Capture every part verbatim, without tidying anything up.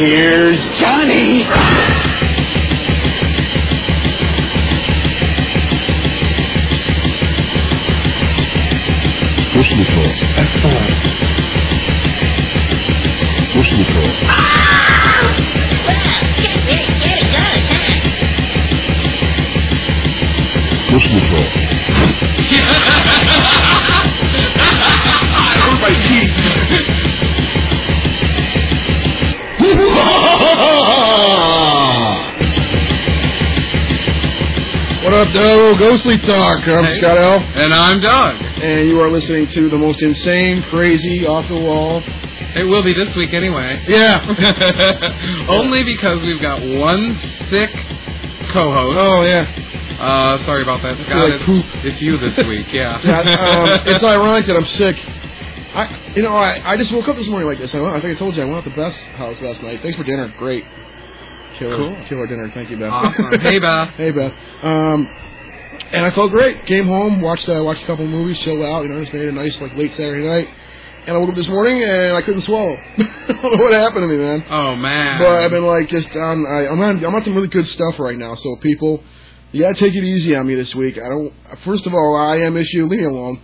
Here's Johnny. Kosmiko. F R. Kosmiko. Ah! Well, get it, get it, got it, huh? Kosmiko. I hurt my teeth. What up, though? Ghostly Talk. I'm Hey. Scott L. And I'm Doug. And you are listening to the most insane, crazy, off the wall. It will be this week anyway. Yeah. Only because we've got one sick co-host. Oh, yeah. Uh, sorry about that, I Scott. feel like it's, poop. it's you this week, yeah. yeah um, it's ironic that I'm sick. I, you know, I, I just woke up this morning like this. I, went, I think I told you I went out to Beth's house last night. Thanks for dinner. Great. Killer, Cool. killer dinner. Thank you, Beth. Awesome. Hey, Beth. Hey, Beth. Um, and I felt great. Came home, watched uh, watched a couple movies, chilled out. You know, just made a nice like late Saturday night. And I woke up this morning and I couldn't swallow. I don't know what happened to me, man. Oh, man. But I've been like just on. I, I'm on. I'm on some really good stuff right now. So people, you gotta take it easy on me this week. I don't. First of all, I am issue. Leave me alone.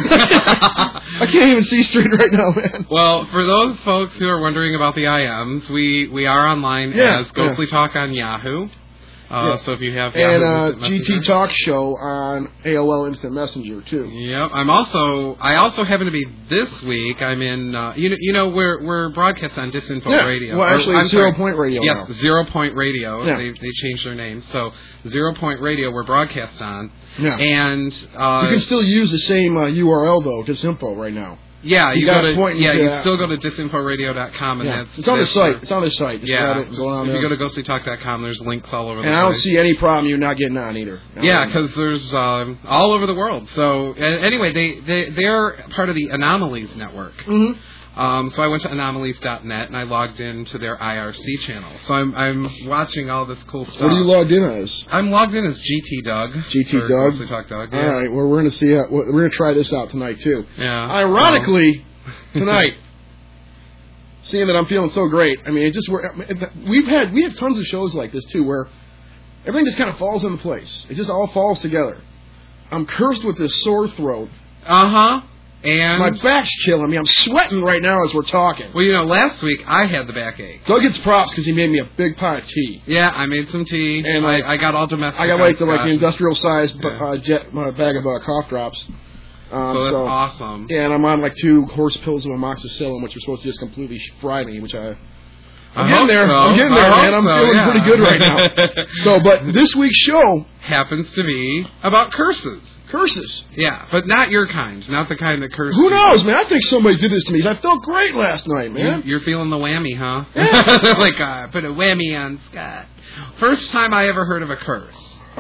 I can't even see straight right now, man. Well, for those folks who are wondering about the I Ms, we, we are online Yeah, as Ghostly yeah. Talk on Yahoo. Uh, Yeah. So if you have And Yahoo uh, Instant G T Messenger. Talk Show on A O L Instant Messenger too. Yep, I'm also. I also happen to be this week. I'm in. Uh, you know, you know, we're we're broadcast on Disinfo Yeah. Radio. Well, Or, actually, I'm it's Zero sorry. Point Radio Yes, now. Zero Point Radio. Yeah. They they changed their name. So Zero Point Radio, we're broadcast on. Yeah. And uh, You can still use the same uh, U R L though, Disinfo right now. yeah, you you, gotta go to point yeah, into you that. still go to disinfo radio dot com and Yeah. that's It's on the that's site. where- It's on the site. Just yeah, grab it and go on if there. you go to ghostly talk dot com, there's links all over the And place. I don't see any problem you not getting on either. Yeah, because there's um, all over the world. So uh, anyway, they they they're part of the Anomalies network. Mm-hmm. Um, so I went to anomalies dot net and I logged into their I R C channel. So I'm I'm watching all this cool stuff. What are you logged in as? I'm logged in as G T Doug. G T or Doug? Ghostly Talk Doug. Yeah. All right. Well, we're gonna see. How, we're gonna try this out tonight too. Yeah. Ironically, tonight, seeing that I'm feeling so great. I mean, it just we're, we've had we have tons of shows like this too, where everything just kind of falls into place. It just all falls together. I'm cursed with this sore throat. Uh huh. And My back's killing me. I'm sweating right now as we're talking. well, you know, last week I had the backache. Doug gets props because he made me a big pot of tea. Yeah, I made some tea, And, and like, I, I got all domestic. I got like the like Scott. the industrial size Yeah. uh, jet uh, bag of uh, cough drops. Um, So that's so, awesome. Yeah, and I'm on like two horse pills of amoxicillin, which are supposed to just completely fry me, which I. I'm I getting hope there. so. I'm getting I there, hope man. I'm so, feeling yeah. pretty good right now. So, but this week's show, Happens to be about curses. curses. Yeah, but not your kind, not the kind that curses. Who knows, man? I think somebody did this to me. I felt great last night, You, man. you're feeling the whammy, huh? Yeah. Like, uh, put a whammy on Scott. First time I ever heard of a curse.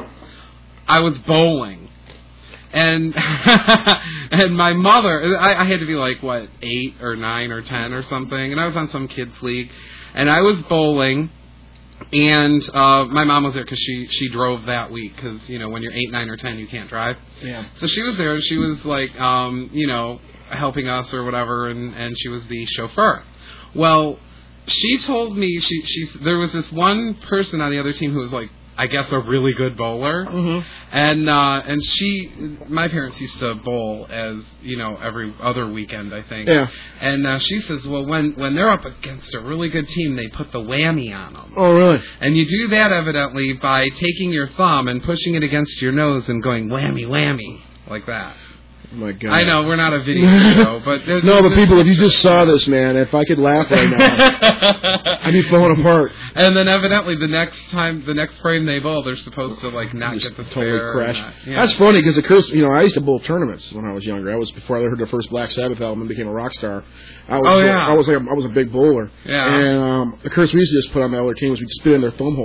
I was bowling. And and my mother, I, I had to be like, what, eight or nine or ten or something. And I was on some kids' league. And I was bowling. And uh, my mom was there because she, she drove that week. Because, you know, when you're eight, nine, or ten, you can't drive. Yeah. So she was there. She was like, um, you know, helping us or whatever, and, and she was the chauffeur. Well, she told me she she there was this one person on the other team who was like, I guess, a really good bowler, Mm-hmm. and uh, and she, my parents used to bowl as you know every other weekend, I think. Yeah. And uh, she says, well, when when they're up against a really good team, they put the whammy on them. Oh, really? And you do that, evidently, by taking your thumb and pushing it against your nose and going whammy, whammy, like that. Oh, my God. I know, we're not a video show, but... There's, No, but there's- people, if you just saw this, man, if I could laugh right now, I'd be falling apart. And then evidently the next time, the next frame they bowl, they're supposed to, like, not Just get the totally spare. crash. Not, yeah. That's funny because the curse, you know, I used to bowl tournaments when I was younger. I was before I heard the first Black Sabbath album and became a rock star. I was, Oh, yeah. I was like, a, I was a big bowler. Yeah. And um, the curse we used to just put on the other team was we'd spit in their thumb hole.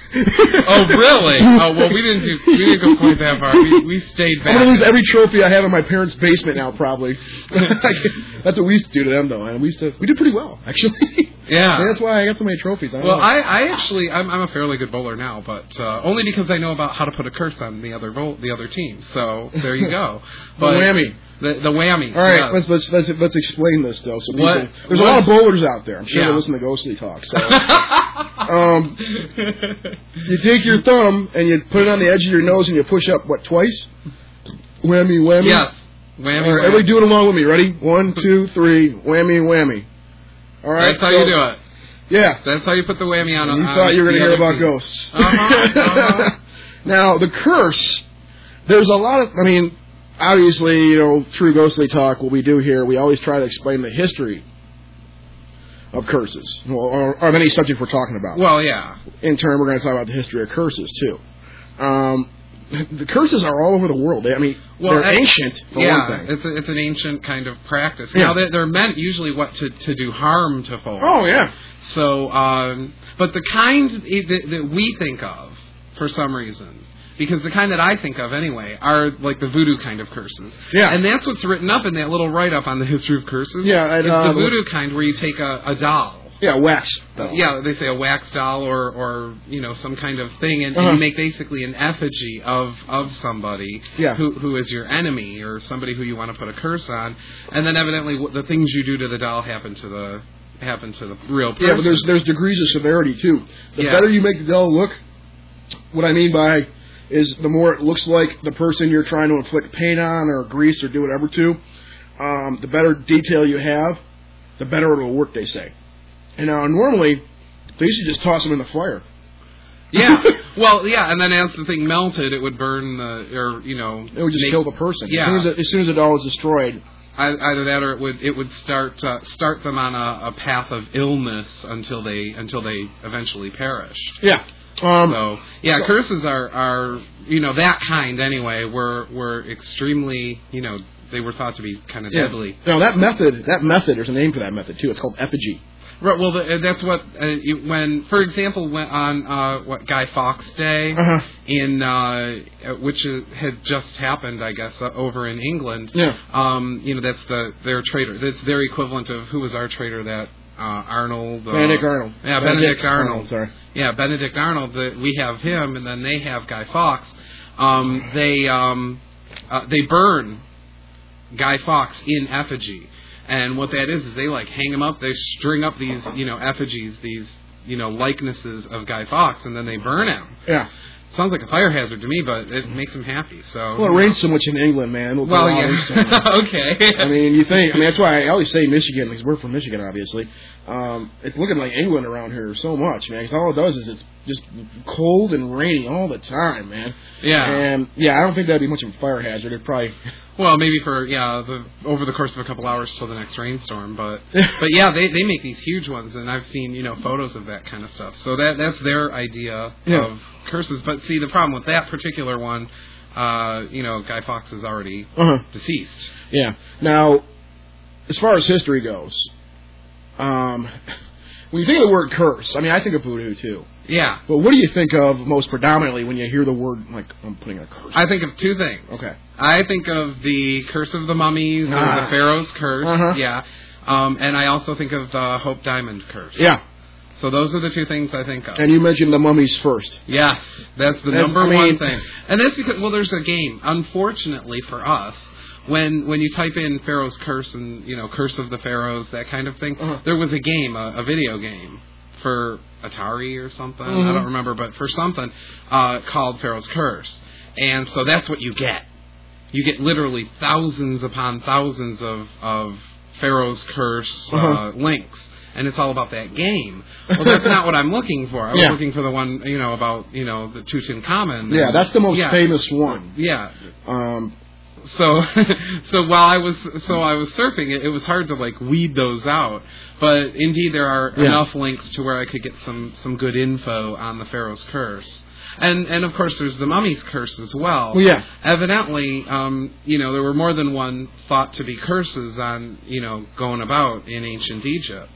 Oh, really? Oh, well, we didn't do, we didn't go quite that far. We, we stayed back. I'm gonna lose every trophy I have in my parents' basement now, probably. That's what we used to do to them, though, and we used to we did pretty well, actually. Yeah. And that's why I got so many trophies. I don't Well, know. I, I actually, I'm, I'm a fairly good bowler now, but uh, only because I know about how to put a curse on the other bowl, the other team. So there you go. The But whammy. The, the whammy. All right, yes. let's, let's let's let's explain this though. So people, What- there's what- a lot of bowlers out there. I'm sure Yeah. they listen to Ghostly Talk. So, um, you take your thumb and you put it on the edge of your nose and you push up what twice? Whammy, whammy. Yes. Whammy. All right, whammy. everybody do it along with me. Ready? One, two, three. Whammy, whammy. All right. That's how so- you do it. Yeah. That's how you put the whammy on. And you on thought you were the going to hear other about team. ghosts. Uh-huh, uh-huh. Now, the curse, there's a lot of, I mean, obviously, you know, through Ghostly Talk, what we do here, we always try to explain the history of curses, or, or of any subject we're talking about. Well, yeah. In turn, we're going to talk about the history of curses, too. Um, the curses are all over the world. They, I mean, Well, they're I- ancient, for yeah, one thing. it's a, it's an ancient kind of practice. Yeah. Now, they're, they're meant usually what to, to do harm to folks. Oh, yeah. So, um, but the kind that, that we think of, for some reason, because the kind that I think of anyway, are like the voodoo kind of curses. Yeah. And that's what's written up in that little write-up on the history of curses. Yeah, and, It's uh, the voodoo kind where you take a, a doll. Yeah, wax. doll. Yeah, they say a wax doll or, or you know, some kind of thing, and, Uh-huh. and you make basically an effigy of, of somebody Yeah. who who is your enemy or somebody who you want to put a curse on, and then evidently w- the things you do to the doll happen to the happen to the real person. Yeah, but there's there's degrees of severity too. The Yeah. better you make the doll look, what I mean by is the more it looks like the person you're trying to inflict pain on or grease or do whatever to, um, the better detail you have, the better it'll work. They say. And now normally they used to just toss them in the fire. Yeah, well, yeah, and then as the thing melted, it would burn the or you know It would just make- kill the person. Yeah. As soon as, it, as soon as the doll is destroyed. I- either that or it would it would start uh, start them on a, a path of illness until they until they eventually perished. Yeah. Um, So yeah, so- curses are, are you know that kind anyway. Were were extremely you know they were thought to be kind of yeah. deadly. Now that method, that method, there's a name for that method too. It's called effigy. Right. Well, the, that's what uh, you- when, for example, when on uh, what Guy Fawkes Day Uh-huh. in uh, which uh, had just happened, I guess, uh, over in England. Yeah. Um, you know, that's the their traitor. That's their equivalent of who was our traitor that. Uh, Arnold. Uh, Benedict Arnold. Yeah, Benedict, Benedict Arnold. Arnold, sorry. Yeah, Benedict Arnold. The, we have him, and then they have Guy Fawkes. Um, they um, uh, they burn Guy Fawkes in effigy, and what that is is they like hang him up. They string up these you know effigies, these you know likenesses of Guy Fawkes, and then they burn him. Yeah. Sounds like a fire hazard to me, but it makes him happy. So Well, it rains so much in England, man. It'll Well, go out yeah. instantly. Okay. I mean, you think, I mean, that's why I always say Michigan, because we're from Michigan, obviously. Um, it's looking like England around here so much, man, because all it does is it's just cold and rainy all the time, man. Yeah. And, yeah, I don't think that'd be much of a fire hazard. It'd probably... Well, maybe for yeah, the over the course of a couple hours till the next rainstorm, but but yeah, they they make these huge ones, and I've seen you know photos of that kind of stuff. So that that's their idea Yeah. of curses. But see, the problem with that particular one, uh, you know, Guy Fawkes is already Uh-huh. deceased. Yeah. Now, as far as history goes, um, when you think of the word curse, I mean, I think of voodoo, too. Yeah, But what do you think of most predominantly when you hear the word, like, I'm putting a curse? I think of two things. Okay. I think of the Curse of the Mummies or Ah. the Pharaoh's Curse. Uh-huh. Yeah, um, and I also think of the Hope Diamond Curse. Yeah. So those are the two things I think of. And you mentioned the mummies first. Yes, that's the That's- number I mean- one thing. And that's because, well, there's a game. Unfortunately for us, when when you type in Pharaoh's Curse and, you know, Curse of the Pharaohs, that kind of thing, Uh-huh. there was a game, a, a video game for Atari or something. Mhm. I don't remember, but for something uh, called Pharaoh's Curse. And so that's what you get. You get literally thousands upon thousands of, of Pharaoh's Curse uh, Uh-huh. links. And it's all about that game. Well, that's not what I'm looking for. I was Yeah. looking for the one, you know, about, you know, the Tutankhamun. Yeah, that's the most Yeah. famous one. Yeah. Um, So, so while I was, so I was surfing it, it was hard to like weed those out. But indeed, there are Yeah. enough links to where I could get some, some good info on the Pharaoh's Curse. And, and of course, there's the Mummy's Curse as well. Well, yeah. Evidently, um, you know, there were more than one thought to be curses on, you know, going about in ancient Egypt.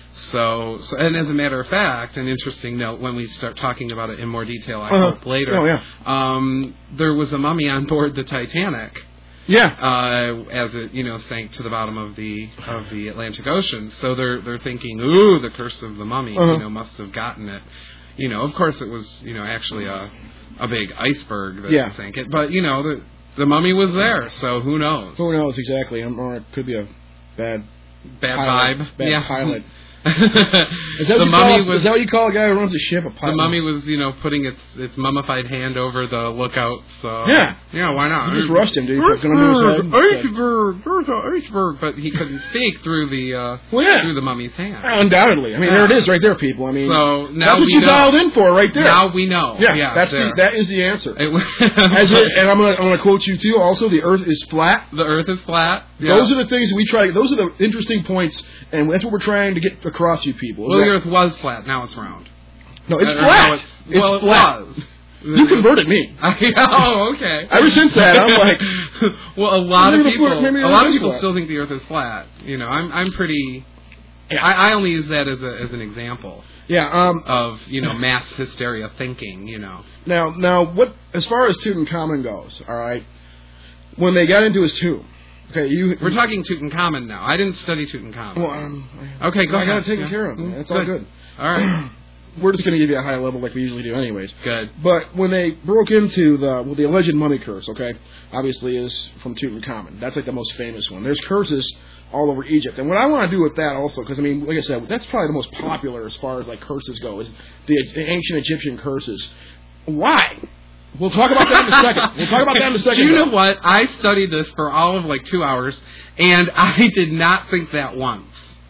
So, so, and as a matter of fact, an interesting note when we start talking about it in more detail, I Uh-huh. hope later. Oh, yeah. Um, there was a mummy on board the Titanic. Yeah. Uh, as it, you know, sank to the bottom of the of the Atlantic Ocean. So they're they're thinking, ooh, the curse of the mummy, Uh-huh. you know, must have gotten it. You know, of course, it was, you know, actually a a big iceberg that Yeah. sank it. But you know, the the mummy was there, so who knows? Who knows exactly? I'm- Or it could be a bad Bad pilot, vibe. Bad yeah. pilot. Is Is that, the what you mummy call, was is that what you call a guy who runs a ship? A pilot? the mummy was, you know, putting its its mummified hand over the lookout. So Yeah. yeah, why not? You just rushed him, dude. You put a gun under his head. Iceberg, there's an iceberg, but he couldn't speak through the uh, Well, yeah. through the mummy's hand. Undoubtedly. I mean, Yeah. there it is, right there, people. I mean, So now that's what we you know. dialed in for, right there. Now we know. yeah, yeah that's there. the, that is the answer. It was As it, and I'm gonna I'm gonna quote you too. Also, the Earth is flat. the Earth is flat. Yeah. Those are the things that we try. Those are the interesting points, and that's what we're trying to get across to you people. well, the That- Earth was flat. Now it's round. no, it's Uh, flat. now it's, it's well, flat. it was. You converted me. oh, okay. Ever since that, I'm like, well, a lot of Maybe the people, floor- maybe a the lot Earth of is people flat. still think the Earth is flat. You know, I'm, I'm pretty. Yeah. I, I only use that as a, as an example yeah. Um. of, you know, mass hysteria thinking. You know. Now, now, what as far as Tutankhamun goes, all right. When they got into his tomb, okay, you. We're talking Tutankhamun now. I didn't study Tutankhamun. Well, um, I- okay, go I ahead. got it taken Yeah. care of. Mm, That's all good. All right. We're just going to give you a high level like we usually do, anyways. Good. But when they broke into the well, the alleged mummy curse, okay, obviously is from Tutankhamun. That's like the most famous one. There's curses all over Egypt, and what I want to do with that also, because I mean, like I said, that's probably the most popular as far as like curses go, is the, the ancient Egyptian curses. Why? We'll talk about that in a second. We'll talk about that in a second. Do you know though. what? I studied this for all of like two hours, and I did not think that once.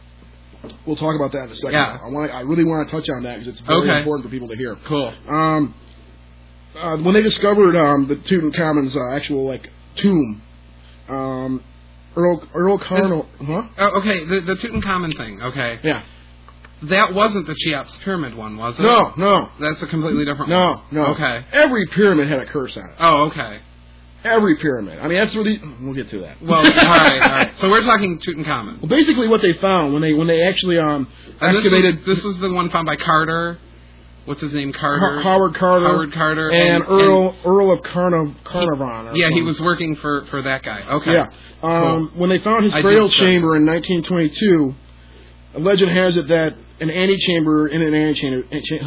We'll talk about that in a second. Yeah. I want. I really want to touch on that because it's very Okay. important for people to hear. Cool. Um, uh, when they discovered um, the Tutankhamun's uh, actual like tomb, um, Earl Earl Carno, huh? Oh, okay, the, the Tutankhamun thing. Okay. Yeah. That wasn't the Cheops pyramid one, was it? No, no, That's a completely different no, one. no. Okay. Every pyramid had a curse on it. Oh, okay. Every pyramid. I mean, that's really. We'll get to that. Well, all right, all right. So we're talking Tutankhamun. Well, basically, what they found when they when they actually um And this excavated was, this was the one found by Carter. What's his name? Carter. Ho- Howard Carter, Howard Carter and, and- Earl Earl of Carna, Carnarvon. or Yeah, he something. was working for, for that guy. Okay. Yeah. Um, When they found his I burial did study. chamber in nineteen twenty-two, a legend has it that an antechamber in an antechamber.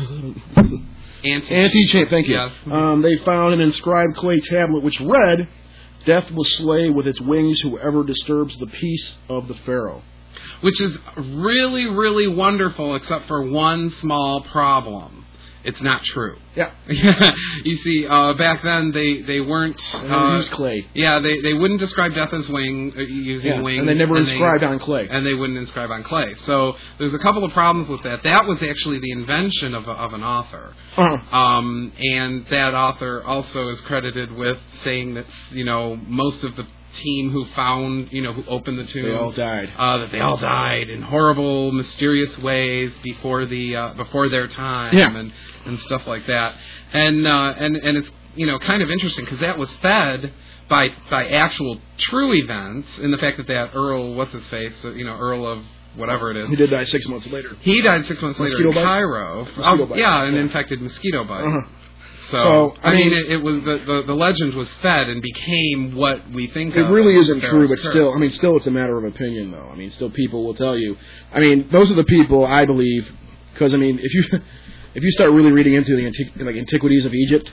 Anti. Antechamber, thank you. Yes. Um, they found an inscribed clay tablet which read, "Death will slay with its wings whoever disturbs the peace of the pharaoh." Which is really, really wonderful, except for one small problem. It's not true. Yeah. You see, uh, back then they, they weren't. They never Uh, used clay. yeah, they, they wouldn't describe death as wing uh, using Yeah, wings, and they never inscribed on clay. and they wouldn't inscribe on clay. So there's a couple of problems with that. That was actually the invention of a, of an author, Uh-huh. um, and that author also is credited with saying that you know most of the team who found you know who opened the tomb They all died. uh, that they all died in horrible, mysterious ways before the uh, before their time, Yeah. and and stuff like that. And uh, and and it's you know kind of interesting because that was fed by by actual true events, in the fact that that Earl, what's his face, uh, you know Earl of whatever it is, He did die six months later. he died six months later Mosquito in bite? Cairo. Mosquito Oh, bite. yeah, an Yeah. infected mosquito bite. Uh-huh. So, So, I I mean, mean- it, it was the, the the legend was fed and became what we think It of. really as isn't Pharaoh's true, but curse. still, I mean, still, it's a matter of opinion, though. I mean, still, people will tell you. I mean, those are the people I believe, because I mean, if you if you start really reading into the antiqu- like antiquities of Egypt,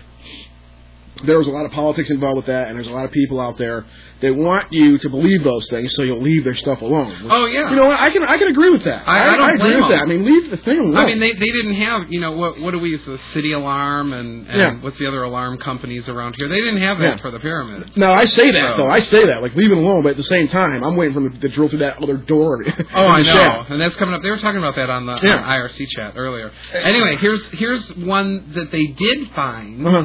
there was a lot of politics involved with that, and there's a lot of people out there that want you to believe those things, so you'll leave their stuff alone. Oh, yeah. You know what? I can I can agree with that. I- I don't agree blame with them. that. I mean, leave the thing alone. I mean, they they didn't have, you know, what what do we use, the city alarm and, and Yeah. what's the other alarm companies around here? They didn't have that Yeah. for the pyramids. No, I say that So- though. I say that, like leave it alone. But at the same time, I'm waiting for them to drill through that other door. Oh, in I the know, shaft. and that's coming up. They were talking about that on the Yeah. on I R C chat earlier. Anyway, here's here's one that they did find Uh-huh.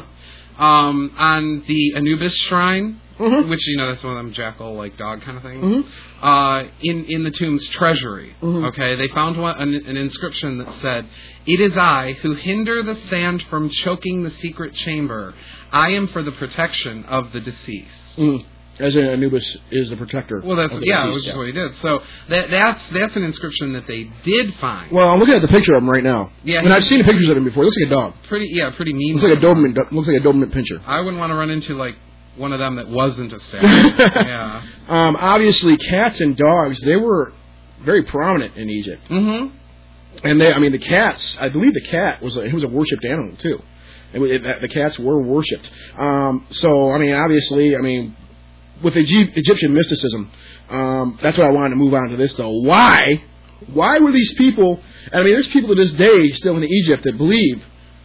um, on the Anubis shrine, Mhm. which you know that's one of them jackal like dog kind of thing. Mhm. Uh, in in the tomb's treasury. Mhm. Okay, they found one, an, an inscription that said, "It is I who hinder the sand from choking the secret chamber. I am for the protection of the deceased." Mm. As in Anubis is the protector. Well, that's of the yeah, beast, which is yeah. what he did. So that that's that's an inscription that they did find. Well, I'm looking at the picture of him right now. Yeah, and I've seen the pictures of him before. He looks like a dog. Pretty, yeah, pretty mean. Looks like a Doberman. Looks like a Doberman Pinscher. I wouldn't want to run into like one of them that wasn't a statue. Yeah. Um, obviously, cats and dogs, they were very prominent in Egypt. Mm-hmm. And they, I mean, the cats. I believe the cat was a, it was a worshipped animal too. It, it, the cats were worshipped. Um, so, I mean, obviously, I mean, with Egy- Egyptian mysticism, um, that's what I wanted to move on to this, though. Why? Why were these people... I mean, there's people to this day still in Egypt that believe...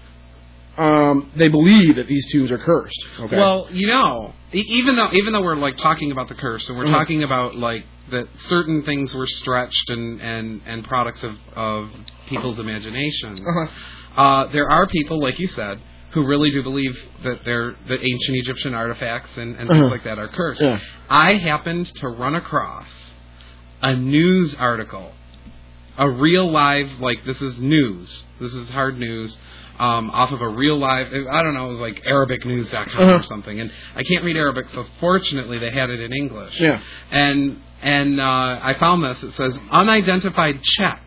Um, they believe that these tombs are cursed. Okay? Well, you know, e- even though even though we're, like, talking about the curse, and we're Uh-huh. talking about, like, that certain things were stretched and, and, and products of, of people's imagination, Uh-huh. uh, there are people, like you said, who really do believe that they're that ancient Egyptian artifacts and, and things Uh-huh. like that are cursed. Yeah. I happened to run across a news article, a real live, like this is news, this is hard news, um, off of a real live, I don't know, it was like Arabic News dot com Uh-huh. or something, and I can't read Arabic, so fortunately they had it in English. Yeah. And and uh, I found this. It says unidentified Czech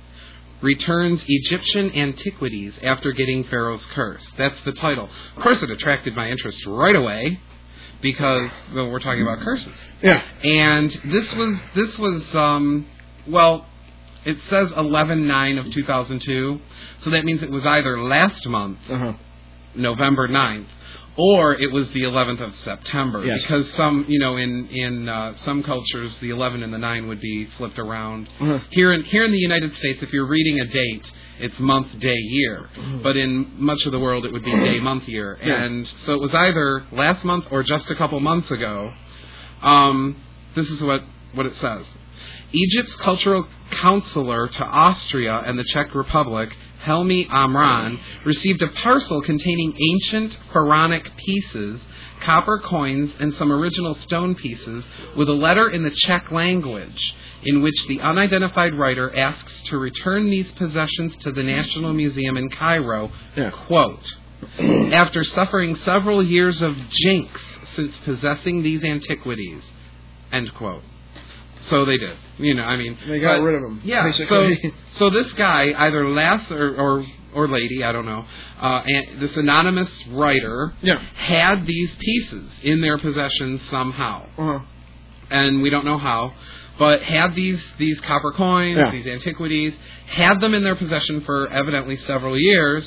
returns Egyptian antiquities after getting Pharaoh's curse. That's the title. Of course, it attracted my interest right away because well, we're talking about curses. Yeah. And this was this was um, well, it says eleven nine of two thousand two, so that means it was either last month, Uh-huh. November ninth, or it was the eleventh of September. Yes. Because some, you know, in in uh, some cultures, the eleven and the nine would be flipped around. Uh-huh. Here in here in the United States, if you're reading a date, it's month, day, year. But in much of the world, it would be day, month, year. Yeah. And so it was either last month or just a couple months ago. Um, this is what what it says. Egypt's cultural counselor to Austria and the Czech Republic, Helmi Amran, received a parcel containing ancient pharaonic pieces, copper coins, and some original stone pieces, with a letter in the Czech language, in which the unidentified writer asks to return these possessions to the National Museum in Cairo, Yeah. quote, after suffering several years of jinx since possessing these antiquities, end quote. So they did. You know, I mean... They got but, rid of them, Yeah, basically. so, so this guy, either lass or, or, or lady, I don't know, uh, and this anonymous writer Yeah. had these pieces in their possession somehow. Uh-huh. And we don't know how, but had these, these copper coins, Yeah. these antiquities, had them in their possession for evidently several years,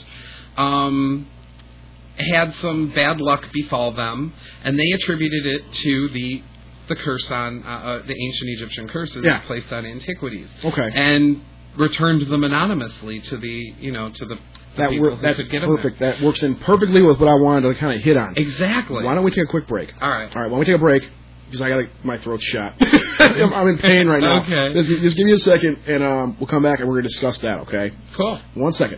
um, had some bad luck befall them, and they attributed it to the the curse on uh, uh, the ancient Egyptian curses Yeah. placed on antiquities, Okay. and returned them anonymously to the you know to the, the That people wor- who that's could get them perfect. That works in perfectly with what I wanted to kind of hit on. there. Exactly. Why don't we take a quick break? All right. All right, why don't we take a break? Because I got my throat shot. I'm I'm in pain right now. Okay. Just, just give me a second, and um, we'll come back and we're going to discuss that, okay? Cool. One second.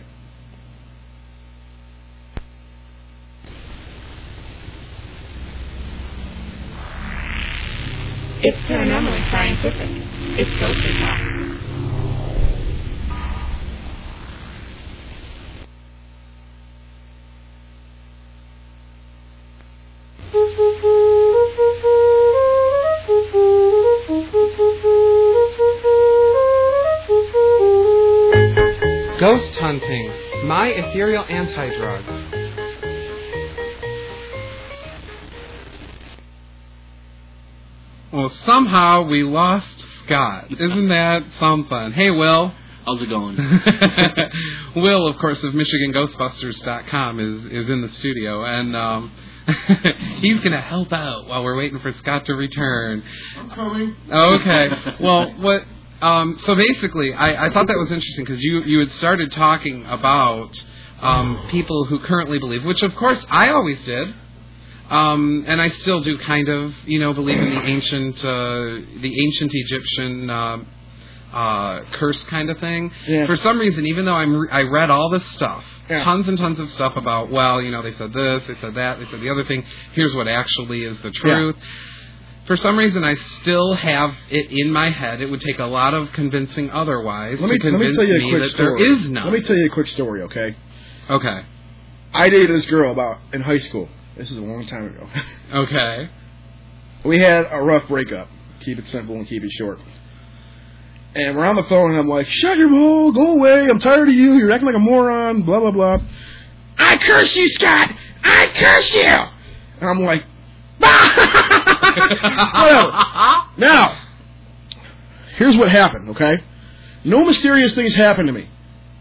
It's paranormally scientific. It's Ghost Talk. Ghost hunting. My ethereal anti-drug. Well, somehow we lost Scott. Isn't that something? Hey, Will. How's it going? Will, of course, of Michigan Ghostbusters dot com is, is in the studio, and um, he's going to help out while we're waiting for Scott to return. I'm coming. Okay. Well, what? Um, so basically, I, I thought that was interesting because you, you had started talking about um, people who currently believe, which of course I always did, um, and I still do kind of, you know, believe in the ancient uh, the ancient Egyptian uh, uh, curse kind of thing. Yeah. For some reason, even though I'm re- I read all this stuff, Yeah. tons and tons of stuff about, well, you know, they said this, they said that, they said the other thing. Here's what actually is the truth. For some reason, I still have it in my head. It would take a lot of convincing otherwise Let me, to let me convince tell you a me quick that story. there is none. Let me tell you a quick story, okay? Okay. I dated this girl about in high school. This is a long time ago. Okay. we had a rough breakup. Keep it simple and keep it short. And we're on the phone, and I'm like, shut your hole, go away, I'm tired of you, you're acting like a moron, blah, blah, blah. I curse you, Scott! I curse you! And I'm like, whatever. Now, here's what happened, okay? No mysterious things happened to me.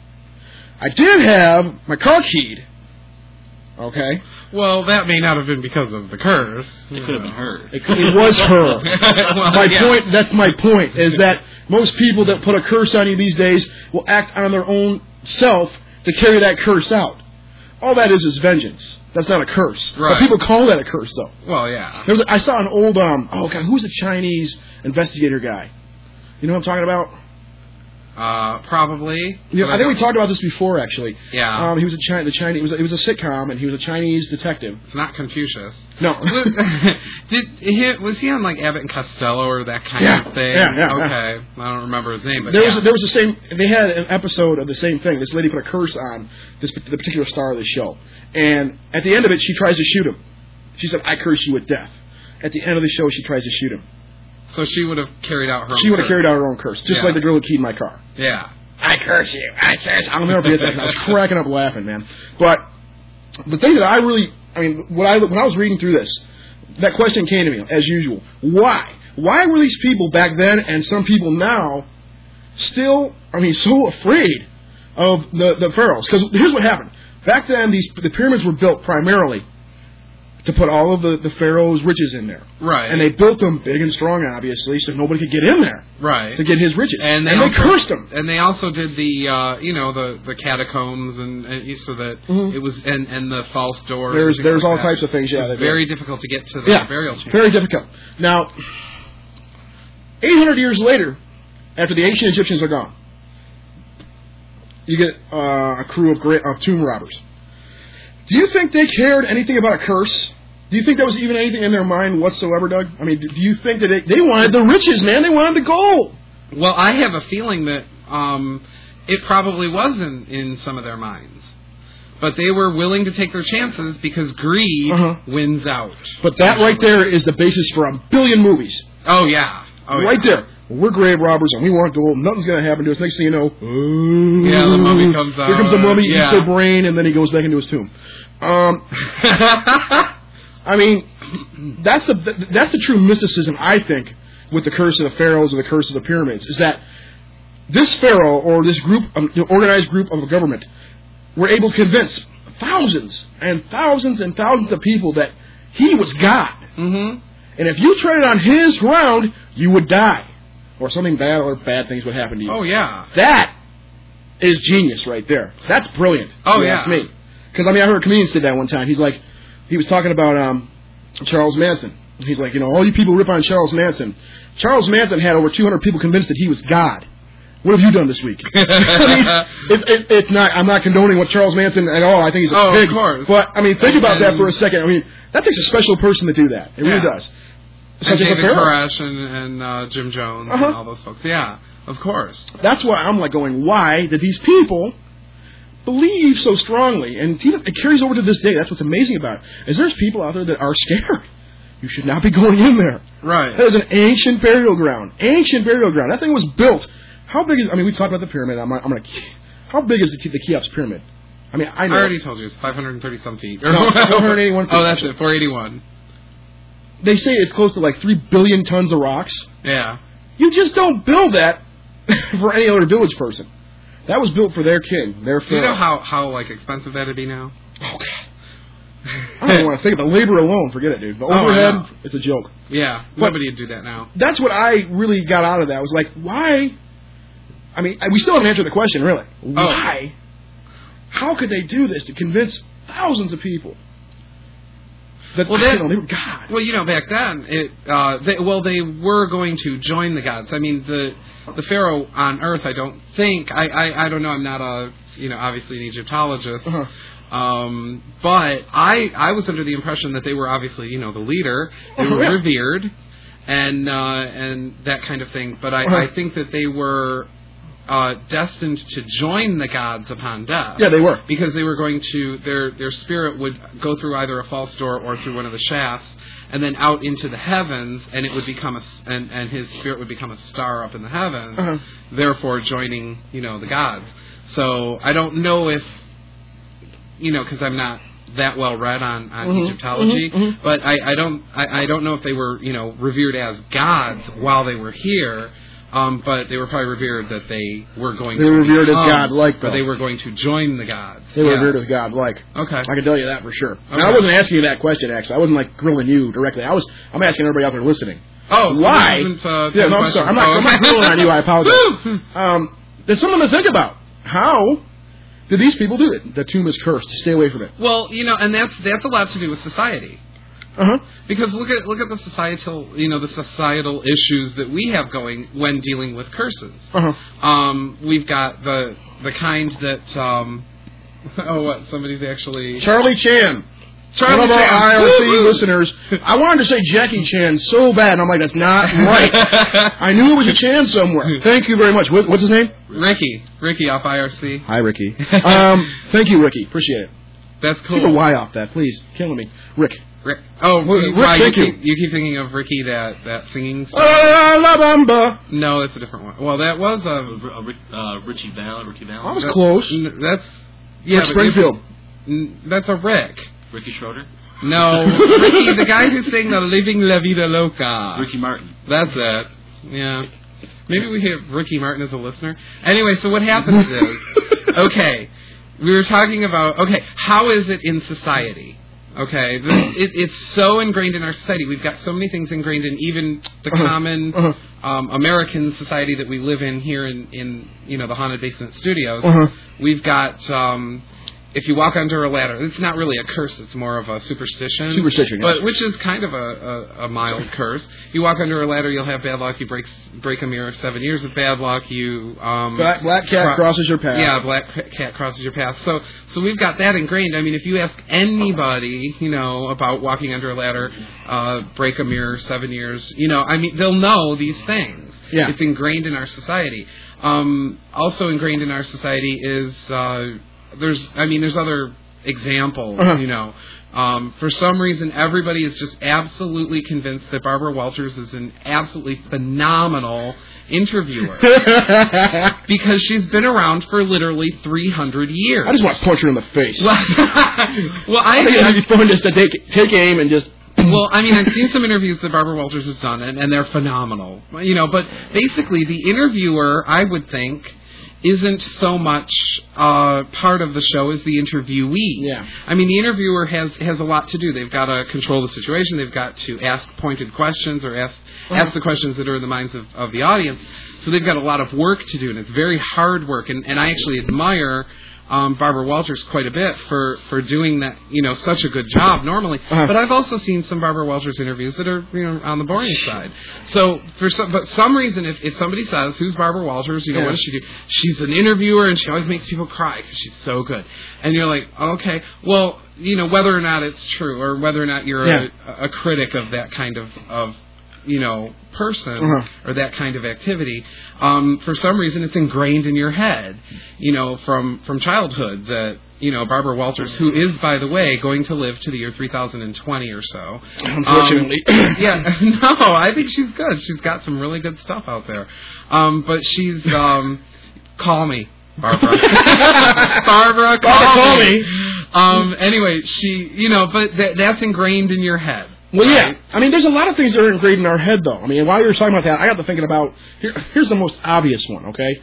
I did have my car keyed. Okay. Well, that may not have been because of the curse. It could have been her. It, it was her. well, my yeah. point. That's my point. Is that most people that put a curse on you these days will act on their own self to carry that curse out. All that is is vengeance. That's not a curse. Right. But people call that a curse, though. Well, yeah. There was a, I saw an old um. Oh God, who was the Chinese investigator guy? You know what I'm talking about? Uh, probably. Yeah, I think we talked about this before, actually. Yeah. Um, he was a China, the Chinese. It was, a, it was a sitcom, and he was a Chinese detective. It's not Confucius. No. Did he, was he on like Abbott and Costello or that kind Yeah, of thing? yeah, yeah, Okay, I don't remember his name, but There yeah. was there was the same. They had an episode of the same thing. This lady put a curse on this the particular star of the show, and at the end of it, she tries to shoot him. She said, "I curse you with death." At the end of the show, she tries to shoot him. So she would have carried out her. She own would have curse. carried out her own curse, just Yeah. like the girl who keyed my car. Yeah. I curse you. I curse you. I'll never forget that. I was cracking up laughing, man. But the thing that I really, I mean, what I when I was reading through this, that question came to me as usual. Why? Why were these people back then and some people now still, I mean, so afraid of the the pharaohs? Because here's what happened. Back then, these the pyramids were built primarily to put all of the, the pharaoh's riches in there. Right. And they built them big and strong, obviously, so nobody could get in there Right. to get his riches. And they, and they also, cursed them. And they also did the, uh, you know, the, the catacombs and, and so that Mhm. it was, and, and the false doors. There's and things there's like all that. types of things, yeah. It's that- very difficult to get to the yeah, burial chamber. very difficult. Now, eight hundred years later, after the ancient Egyptians are gone, you get uh, a crew of, great, of tomb robbers. Do you think they cared anything about a curse? Do you think there was even anything in their mind whatsoever, Doug? I mean, do you think that they, they wanted the riches, man? They wanted the gold. Well, I have a feeling that um, it probably was in, in some of their minds. But they were willing to take their chances because greed Uh-huh. wins out. But that right there is the basis for a billion movies. Oh, yeah. Oh, right yeah. there. We're grave robbers and we want gold. Nothing's going to happen to us. Next thing you know, Yeah, the mummy comes out. Here comes the mummy, Yeah. eats their brain, and then he goes back into his tomb. Um, I mean, that's the that's the true mysticism, I think, with the curse of the pharaohs or the curse of the pyramids, is that this pharaoh or this group, um, the organized group of a government, were able to convince thousands and thousands and thousands of people that he was God. Mm-hmm. And if you treaded on his ground, you would die. Or something bad or bad things would happen to you. Oh, yeah. That is genius right there. That's brilliant. Oh, if you yeah. ask me. Because, I mean, I heard a comedian say that one time. He's like, he was talking about um, Charles Manson. He's like, you know, all you people rip on Charles Manson. Charles Manson had over two hundred people convinced that he was God. What have you done this week? I mean, it, it, it's not, I'm not condoning what Charles Manson at all. I think he's a Oh, of pig. course. But, I mean, think And- about that for a second. I mean, that takes a special person to do that. It really Yeah. does. And Such as a David pharaoh. Koresh and, and uh, Jim Jones Uh-huh. and all those folks. Yeah, of course. That's why I'm like going, why did these people believe so strongly? And even, it carries over to this day. That's what's amazing about it. Is there's people out there that are scared. You should not be going in there. Right. That is an ancient burial ground. Ancient burial ground. That thing was built. How big is? I mean, we talked about the pyramid. I'm, I'm gonna. How big is the, the Cheops pyramid? I mean, I I know. already told you it's five hundred thirty some feet. No, four hundred eighty-one feet. Oh, that's it. four eighty-one. They say it's close to like three billion tons of rocks. Yeah. You just don't build that for any other village person. That was built for their king, their Do you pharaoh. know how, how like expensive that'd be now? Oh, God. I don't want to think of the labor alone. Forget it, dude. The Oh, I overhead, know. it's a joke. Yeah. But- Nobody would do that now. That's what I really got out of that. I was like, why? I mean, we still haven't answered the question, really. Why? How could they do this to convince thousands of people that, Well, you that- know, they were God? Well, you know, back then, it uh, they, well, they were going to join the gods. I mean, the the pharaoh on Earth. I don't think. I, I, I don't know. I'm not a you know obviously an Egyptologist. Uh-huh. Um, but I I was under the impression that they were obviously you know the leader. They Oh, were yeah. revered, and uh, and that kind of thing. But I, Uh-huh. I think that they were uh, destined to join the gods upon death. Yeah, they were. Because they were going to, their their spirit would go through either a false door or through one of the shafts, and then out into the heavens, and it would become a, and, and his spirit would become a star up in the heavens, Uh-huh. therefore joining, you know, the gods. So I don't know if, you know, because I'm not that well read on, on Mhm, Egyptology, mhm, mhm. but I, I don't, I, I don't know if they were, you know, revered as gods while they were here. Um, but they were probably revered that they were going They to were revered as become, God-like, but though. they were going to join the gods. They were yeah. revered as God-like. Okay. I can tell you that for sure. Okay. Now, I wasn't asking you that question, actually. I wasn't, like, grilling you directly. I was. I'm asking everybody out there listening. Oh, so why? this isn't, uh, yeah, no, I'm sorry. I'm not, oh, I'm not okay. grilling on you. I apologize. Woo! um, there's something to think about. How did these people do it? The tomb is cursed. Stay away from it. Well, you know, and that's that's a lot to do with society. Uh-huh. Because look at look at the societal, you know, the societal issues that we have going when dealing with curses. Uh-huh. Um, we've got the the kind that um, oh, what somebody's actually Charlie Chan. Charlie One of our Chan. I R C Woo, woo. listeners. I wanted to say Jackie Chan so bad, and I'm like, that's not right. I knew it was a Chan somewhere. Thank you very much. What, what's his name? Ricky, Ricky off I R C. Hi, Ricky. Um, thank you, Ricky. Appreciate it. That's cool. Keep a Y off that, please. Killing me. Rick. Rick. Oh, Rick, why, you, thank you. keep, you keep thinking of Ricky, that, that singing star? Uh, La Bamba. No, that's a different one. Well, that was a... Uh, Rick, uh, Richie Val, Ricky Val. I was that- close. n- That's... Yeah, Rick but Springfield. n- That's a Rick. Ricky Schroeder. No, Ricky, the guy who sang the Living La Vida Loca. Ricky Martin. That's it. Yeah. Maybe we have Ricky Martin as a listener. Anyway, so what happens is... Okay, we were talking about... Okay, how is it in society? Okay, this, it, it's so ingrained in our society. We've got so many things ingrained in even the Uh-huh. common Uh-huh. um, American society that we live in here in, in you know, the Haunted Basement Studios. Uh-huh. We've got... Um, if you walk under a ladder, it's not really a curse, it's more of a superstition. Superstition, But yes. which is kind of a, a, a mild curse. You walk under a ladder, you'll have bad luck. You break break a mirror, seven years of bad luck. You um, Black, black cat cro- crosses your path. Yeah, black cat crosses your path. So so we've got that ingrained. I mean, if you ask anybody, you know, about walking under a ladder, uh, break a mirror, seven years, you know, I mean, they'll know these things. Yeah. It's ingrained in our society. Um, also ingrained in our society is uh, there's, I mean, there's other examples, Uh-huh. you know. Um, for some reason, everybody is just absolutely convinced that Barbara Walters is an absolutely phenomenal interviewer because she's been around for literally three hundred years. I just want to punch her in the face. Well, well, I, I think it'd be fun just to take, take aim and just... well, I mean, I've seen some interviews that Barbara Walters has done, and, and they're phenomenal. You know, but basically, the interviewer, I would think, isn't so much uh, part of the show as the interviewee. Yeah. I mean, the interviewer has, has a lot to do. They've got to control the situation. They've got to ask pointed questions or ask ask the questions that are in the minds of, of the audience. So they've got a lot of work to do, and it's very hard work. And, and I actually admire um, Barbara Walters quite a bit for, for doing that, you know, such a good job normally. Uh-huh. But I've also seen some Barbara Walters interviews that are, you know, on the boring side. So for some, but some reason, if, if somebody says, "Who's Barbara Walters?" You know, Yeah. what does she do? She's an interviewer, and she always makes people cry because she's so good. And you're like, okay, well, you know, whether or not it's true, or whether or not you're Yeah. a, a critic of that kind of, of you know, person Uh-huh. or that kind of activity, um, for some reason it's ingrained in your head, you know, from, from childhood that, you know, Barbara Walters, who is, by the way, going to live to the year three thousand twenty or so. Unfortunately. Um, yeah, no, I think she's good. She's got some really good stuff out there. Um, but she's, um, call me, Barbara. Barbara, call, Barbara, call me. me. Um, anyway, she, you know, but th- that's ingrained in your head. Well, yeah. right? I mean, there's a lot of things that are engraved in our head, though. I mean, while you were talking about that, I got to thinking about... Here, here's the most obvious one, okay?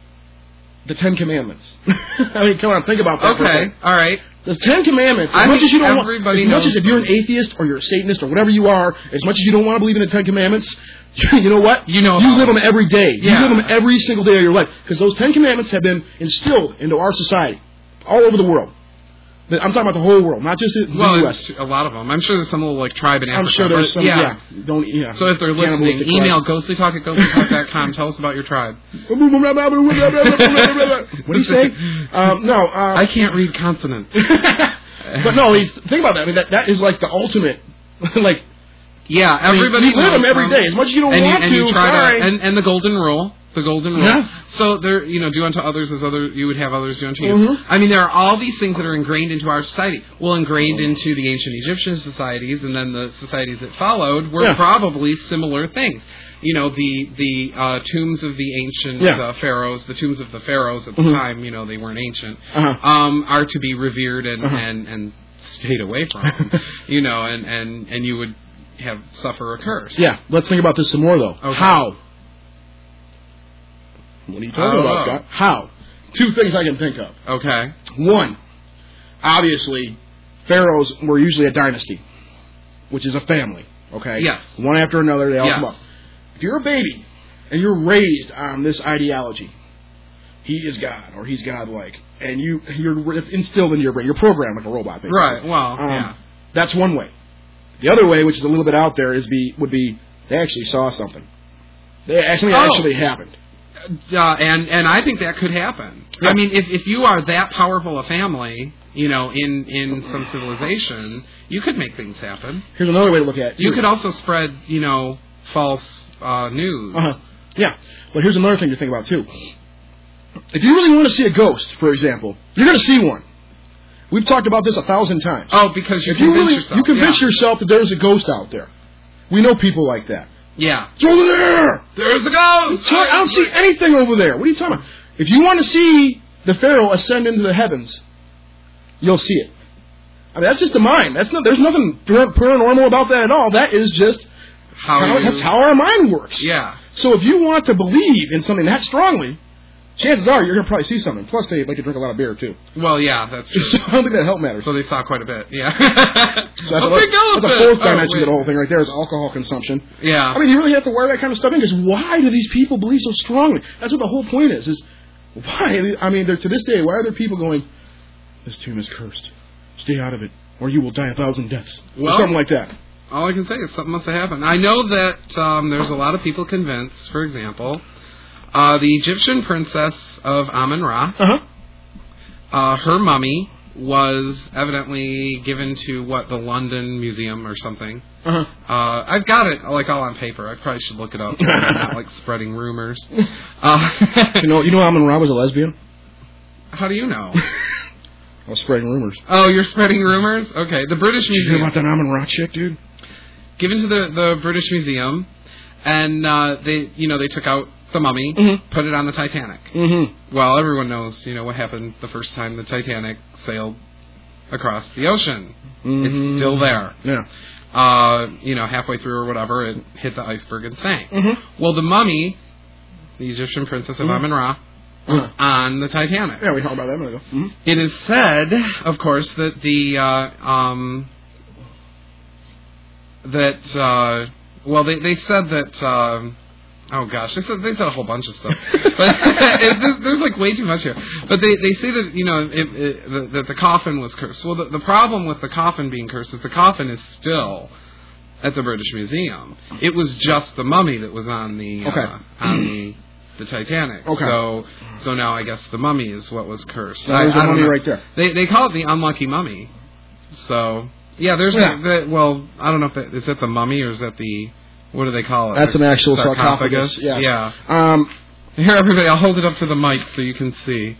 The Ten Commandments. I mean, come on, think about that for a Okay, second. all right. The Ten Commandments, as I much think as you don't want, everybody as much knows as if you're an atheist or you're a Satanist or whatever you are, as much as you don't want to believe in the Ten Commandments, you know what? You know you about live it. them every day. Yeah. You live them every single day of your life because those Ten Commandments have been instilled into our society all over the world. I'm talking about the whole world, not just the Well, U S there's a lot of them. I'm sure there's some little like tribe in Africa. I'm sure there's but, some. yeah. Yeah. Don't. Yeah. So if they're listening, Cannibalistic email tribes. ghostlytalk at ghostlytalk dot com. Tell us about your tribe. What do you say? Um, no. Um, I can't read consonants. but no, he's, think about that. I mean, that that is like the ultimate. like Yeah, I mean, everybody you live knows them every them. day. As much as you don't and want you, and to. you try sorry. to, and, and the golden rule. The golden rule. Yeah. So there, you know, do unto others as other you would have others do unto you. Mhm. I mean, there are all these things that are ingrained into our society. Well, ingrained into the ancient Egyptian societies, and then the societies that followed were Yeah. probably similar things. You know, the the uh, tombs of the ancient Yeah. uh, pharaohs, the tombs of the pharaohs at the Mhm. time, you know, they weren't ancient, Uh-huh. um, are to be revered and Uh-huh. and, and stayed away from. You know, and, and, and you would have suffer a curse. Yeah, let's think about this some more, though. Okay. How? What are you talking Oh. about, Scott? How? Two things I can think of. Okay. One, obviously, pharaohs were usually a dynasty, which is a family, okay? Yes. One after another, they all Yes. come up. If you're a baby and you're raised on this ideology, he is God or he's God-like, and you, you're it's instilled in your brain, you're programmed like a robot, basically. Right. Well, Um, yeah. That's one way. The other way, which is a little bit out there, is be would be they actually saw something. They actually Oh. actually happened. Uh, and and I think that could happen. Yeah. I mean, if if you are that powerful a family, you know, in in some civilization, you could make things happen. Here's another way to look at it. You too. could also spread, you know, false uh, news. Uh-huh. Yeah. But here's another thing to think about, too. If you really want to see a ghost, for example, you're going to see one. We've talked about this a thousand times. Oh, because you if you convince really, yourself. you convince yeah. yourself that there's a ghost out there. We know people like that. Yeah. It's over there! There's the ghost. I don't see anything over there. What are you talking about? If you want to see the Pharaoh ascend into the heavens, you'll see it. I mean, that's just the mind. That's not. There's nothing paranormal about that at all. That is just How how, you, that's how our mind works. Yeah. So if you want to believe in something that strongly, chances are you're going to probably see something. Plus, they like to drink a lot of beer, too. Well, yeah, that's true. So I don't think that help matters. So they saw quite a bit. Yeah. So that's, a a, big that's the elephant. fourth Oh, dimension wait. of the whole thing right there is alcohol consumption. Yeah. I mean, you really have to wire that kind of stuff in because why do these people believe so strongly? That's what the whole point is, is why? I mean, they're, to this day, why are there people going, this tomb is cursed. Stay out of it, or you will die a thousand deaths. Well, or something like that. All I can say is something must have happened. I know that um, there's a lot of people convinced, for example, uh, the Egyptian princess of Amun-Ra, Uh-huh. uh, her mummy was evidently given to, what, the London Museum or something. Uh-huh. Uh, I've got it, like, all on paper. I probably should look it up. I'm not, like, spreading rumors. Uh, You know, you know Amun-Ra was a lesbian? how do you know? I was spreading rumors. Oh, you're spreading rumors? Okay, the British Did you hear Museum. about that Amun-Ra chick, dude? Given to the, the British Museum, and uh, they, you know, they took out the mummy, Mhm. put it on the Titanic. Mm-hmm. Well, everyone knows, you know, what happened the first time the Titanic sailed across the ocean. Mhm. It's still there. Yeah. Uh, you know, halfway through or whatever, it hit the iceberg and sank. Mm-hmm. Well, the mummy, the Egyptian princess of Mhm. Amun-Ra, Uh-huh. on the Titanic. Yeah, we talked about that a minute ago. Mm-hmm. It is said, of course, that the uh, um, that uh, well, they they said that. Um, oh gosh, they said they said a whole bunch of stuff, but it, there's, there's like way too much here. But they they say that you know it, it, the, that the coffin was cursed. Well, the, the problem with the coffin being cursed is the coffin is still at the British Museum. It was just the mummy that was on the Okay. uh, on the. The Titanic. Okay. So, so now I guess the mummy is what was cursed. So I, there's I a don't mummy know. right there. They they call it the unlucky mummy. So yeah, there's Yeah. The, the, well, I don't know if that, is that the mummy or is that the what do they call it? That's The an actual sarcophagus. Yes. Yeah. Um, Here, everybody, I'll hold it up to the mic so you can see.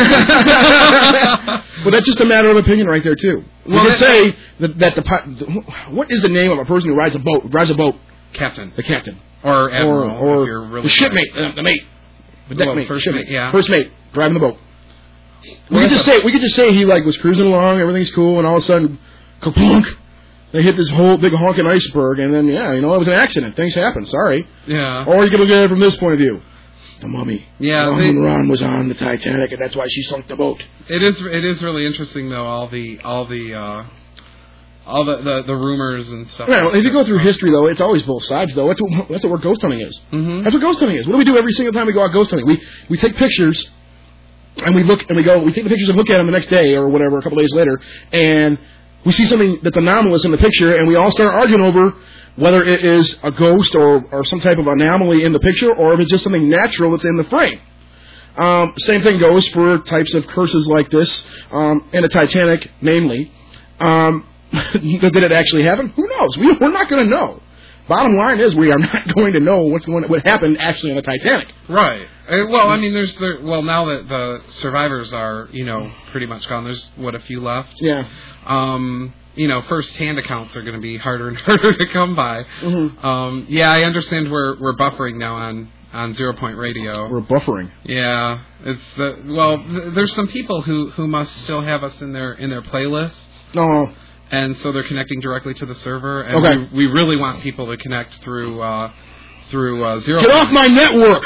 but that's just a matter of opinion right there too. You Well, can it- say that, that the pi- what is the name of a person who rides a boat? Rides a boat. Captain The captain. or admiral, or or if you're really the shipmate, uh, the mate, the deck Well, mate, first shipmate, mate, yeah. first mate, driving the boat. We Well, could just that's say we could just say he like was cruising along, everything's cool, and all of a sudden, kaplunk, they hit this whole big honking iceberg, and then yeah, you know it was an accident. Things happen. Sorry. Yeah. Or you can look at it from this point of view. The mummy. Yeah, they- Amun-Ra was on the Titanic, and that's why she sunk the boat. It is it is really interesting though, all the all the uh, all the, the the rumors and stuff. Well, if you go through history, though, it's always both sides, though. That's what, that's what ghost hunting is. Mhm. That's what ghost hunting is. What do we do every single time we go out ghost hunting? We we take pictures, and we look and we go. We take the pictures and look at them the next day or whatever, a couple days later, and we see something that's anomalous in the picture, and we all start arguing over whether it is a ghost or or some type of anomaly in the picture, or if it's just something natural that's in the frame. Um, same thing goes for types of curses like this, um, in the Titanic, namely. Um, Did it actually happen? Who knows? We, we're not going to know. bottom line is we are not going to know what's going, what happened actually on the Titanic. Right. Uh, well, I mean, there's there. Well, now that the survivors are, you know, pretty much gone. There's what a few left. Yeah. Um. You know, first-hand accounts are going to be harder and harder to come by. Mm-hmm. Um. Yeah, I understand we're we're buffering now on. On Zero Point Radio. We're buffering. Yeah, it's the well. Th- there's some people who, who must still have us in their in their playlists. No. And so they're connecting directly to the server. And okay. we, we really want people to connect through uh, through uh, Zero. Get off my network.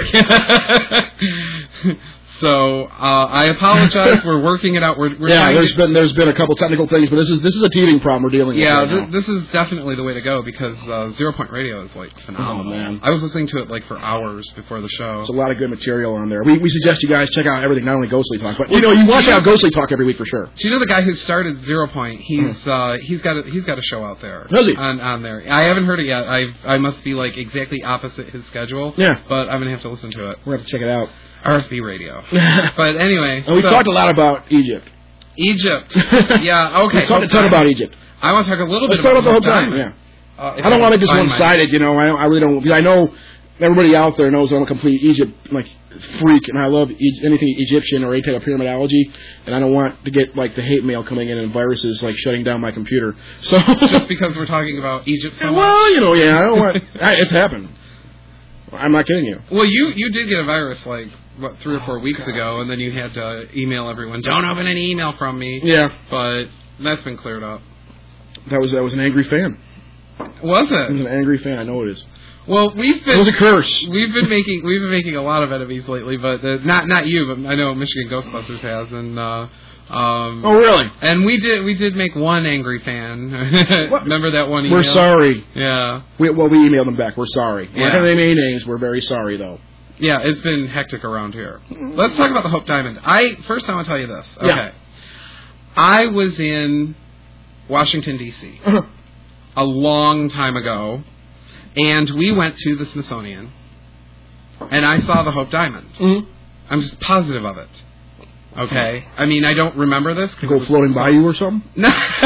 So uh, I apologize. We're working it out. We're, we're yeah. There's to... been there's been a couple technical things, but this is this is a teething problem we're dealing with. Yeah, right th- now. this is definitely the way to go because uh, Zero Point Radio is like phenomenal. Oh, man. I was listening to it like for hours before the show. There's a lot of good material on there. We we suggest you guys check out everything, not only Ghostly Talk, but you know you watch out Ghostly Talk every week for sure. Do you know the guy who started Zero Point? He's mm. uh, he's got a, he's got a show out there. Does he? On on there. I haven't heard it yet. I I must be like exactly opposite his schedule. Yeah. But I'm gonna have to listen to it. We're gonna have to check it out. R S B Radio. But anyway. And we so, talked a lot about Egypt. Egypt. Yeah, okay. We talked a ton about Egypt. I want to talk a little Let's bit about the whole time. Yeah. Uh, I don't want to just one-sided, you know. I, I really don't. Because I know everybody out there knows I'm a complete Egypt like freak, and I love e- anything Egyptian or any type of pyramidology, and I don't want to get like the hate mail coming in and viruses like shutting down my computer. So just because we're talking about Egypt so much? Well, you know, yeah, I don't want. I, it's happened. I'm not kidding you. Well, you you did get a virus like what three or four weeks ago, and then you had to email everyone, don't open any email from me. Yeah. But that's been cleared up. That was that was an angry fan. Was it? It was an angry fan. I know it is. Well, we've been. It was a curse. We've been making we've been making a lot of enemies lately, but uh, not not you, but I know Michigan Ghostbusters has, and. Uh, Um, oh really? And we did we did make one angry fan. Remember that one email? We're sorry. Yeah. We, well, we emailed them back. We're sorry. Yeah. We're not going to name names. We're very sorry though. Yeah, it's been hectic around here. Let's talk about the Hope Diamond. I first I want to tell you this. Okay. Yeah. I was in Washington D C Uh-huh. a long time ago, and we went to the Smithsonian, and I saw the Hope Diamond. Mm-hmm. I'm just positive of it. Okay, I mean I don't remember this. Go floating by you or something? No.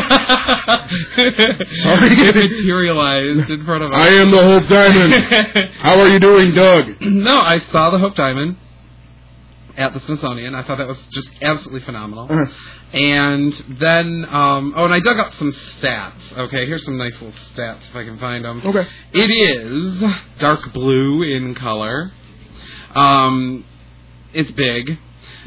Sorry, it materialized in front of us. I am the Hope Diamond. How are you doing, Doug? No, I saw the Hope Diamond at the Smithsonian. I thought that was just absolutely phenomenal. Uh-huh. And then, um, oh, and I dug up some stats. Okay, here's some nice little stats if I can find them. Okay. It is dark blue in color. Um, it's big.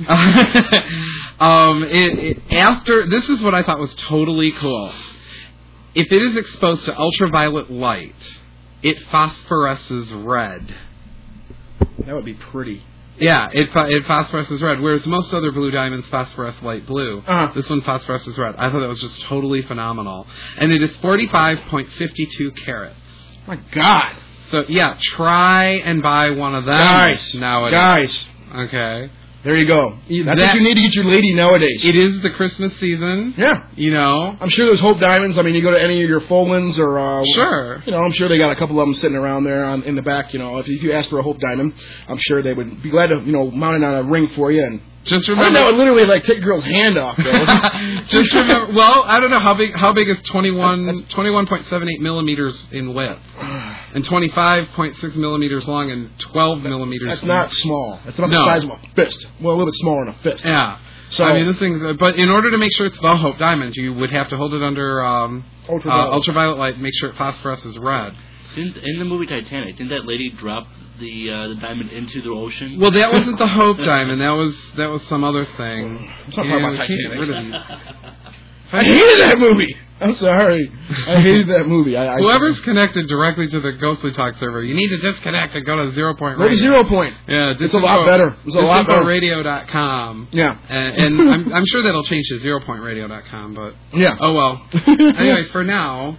um, it, it, after this is what I thought was totally cool. If it is exposed to ultraviolet light, it phosphoresces red. That would be pretty. Yeah, it it phosphoresces red, whereas most other blue diamonds phosphoresce light blue. Uh-huh. This one phosphoresces red. I thought that was just totally phenomenal. And it is forty-five point five two carats. My God. So, yeah, try and buy one of them Guys. nowadays. Guys. Okay. There you go. That's that, what you need to get your lady nowadays. It is the Christmas season. Yeah. You know. I'm sure there's Hope Diamonds. I mean, you go to any of your Folans or... Uh, Sure. You know, I'm sure they got a couple of them sitting around there on, in the back. You know, if you, if you ask for a Hope Diamond, I'm sure they would be glad to, you know, mount it on a ring for you. And just I remember... that would literally, like, take a girl's hand off, though. Just remember... Well, I don't know. How big How big is twenty-one, twenty-one point seven eight millimeters in width? And twenty-five point six millimeters long and twelve millimeters That's long. not small. That's about No. the size of a fist. Well, a little bit smaller than a fist. Yeah. So, I mean, this thing's... But in order to make sure it's the Hope Diamond, you would have to hold it under um, ultraviolet. Uh, ultraviolet light and make sure it phosphoresces red. Didn't, in the movie Titanic, didn't that lady drop the uh, the diamond into the ocean? Well, that wasn't the Hope Diamond. That was that was some other thing. I'm talking Yeah, about we can't Titanic. get rid of these. I hated that movie. I'm sorry. I hated that movie. I, I, Whoever's connected directly to the Ghostly Talk server, you need to disconnect and go to Zero Point Go Radio. to Zero Point. Yeah, It's a lot better. It's a lot better. radio dot com. Yeah. And, and I'm, I'm sure that'll change to zero point radio dot com, but... Yeah. Oh, well. Anyway, for now...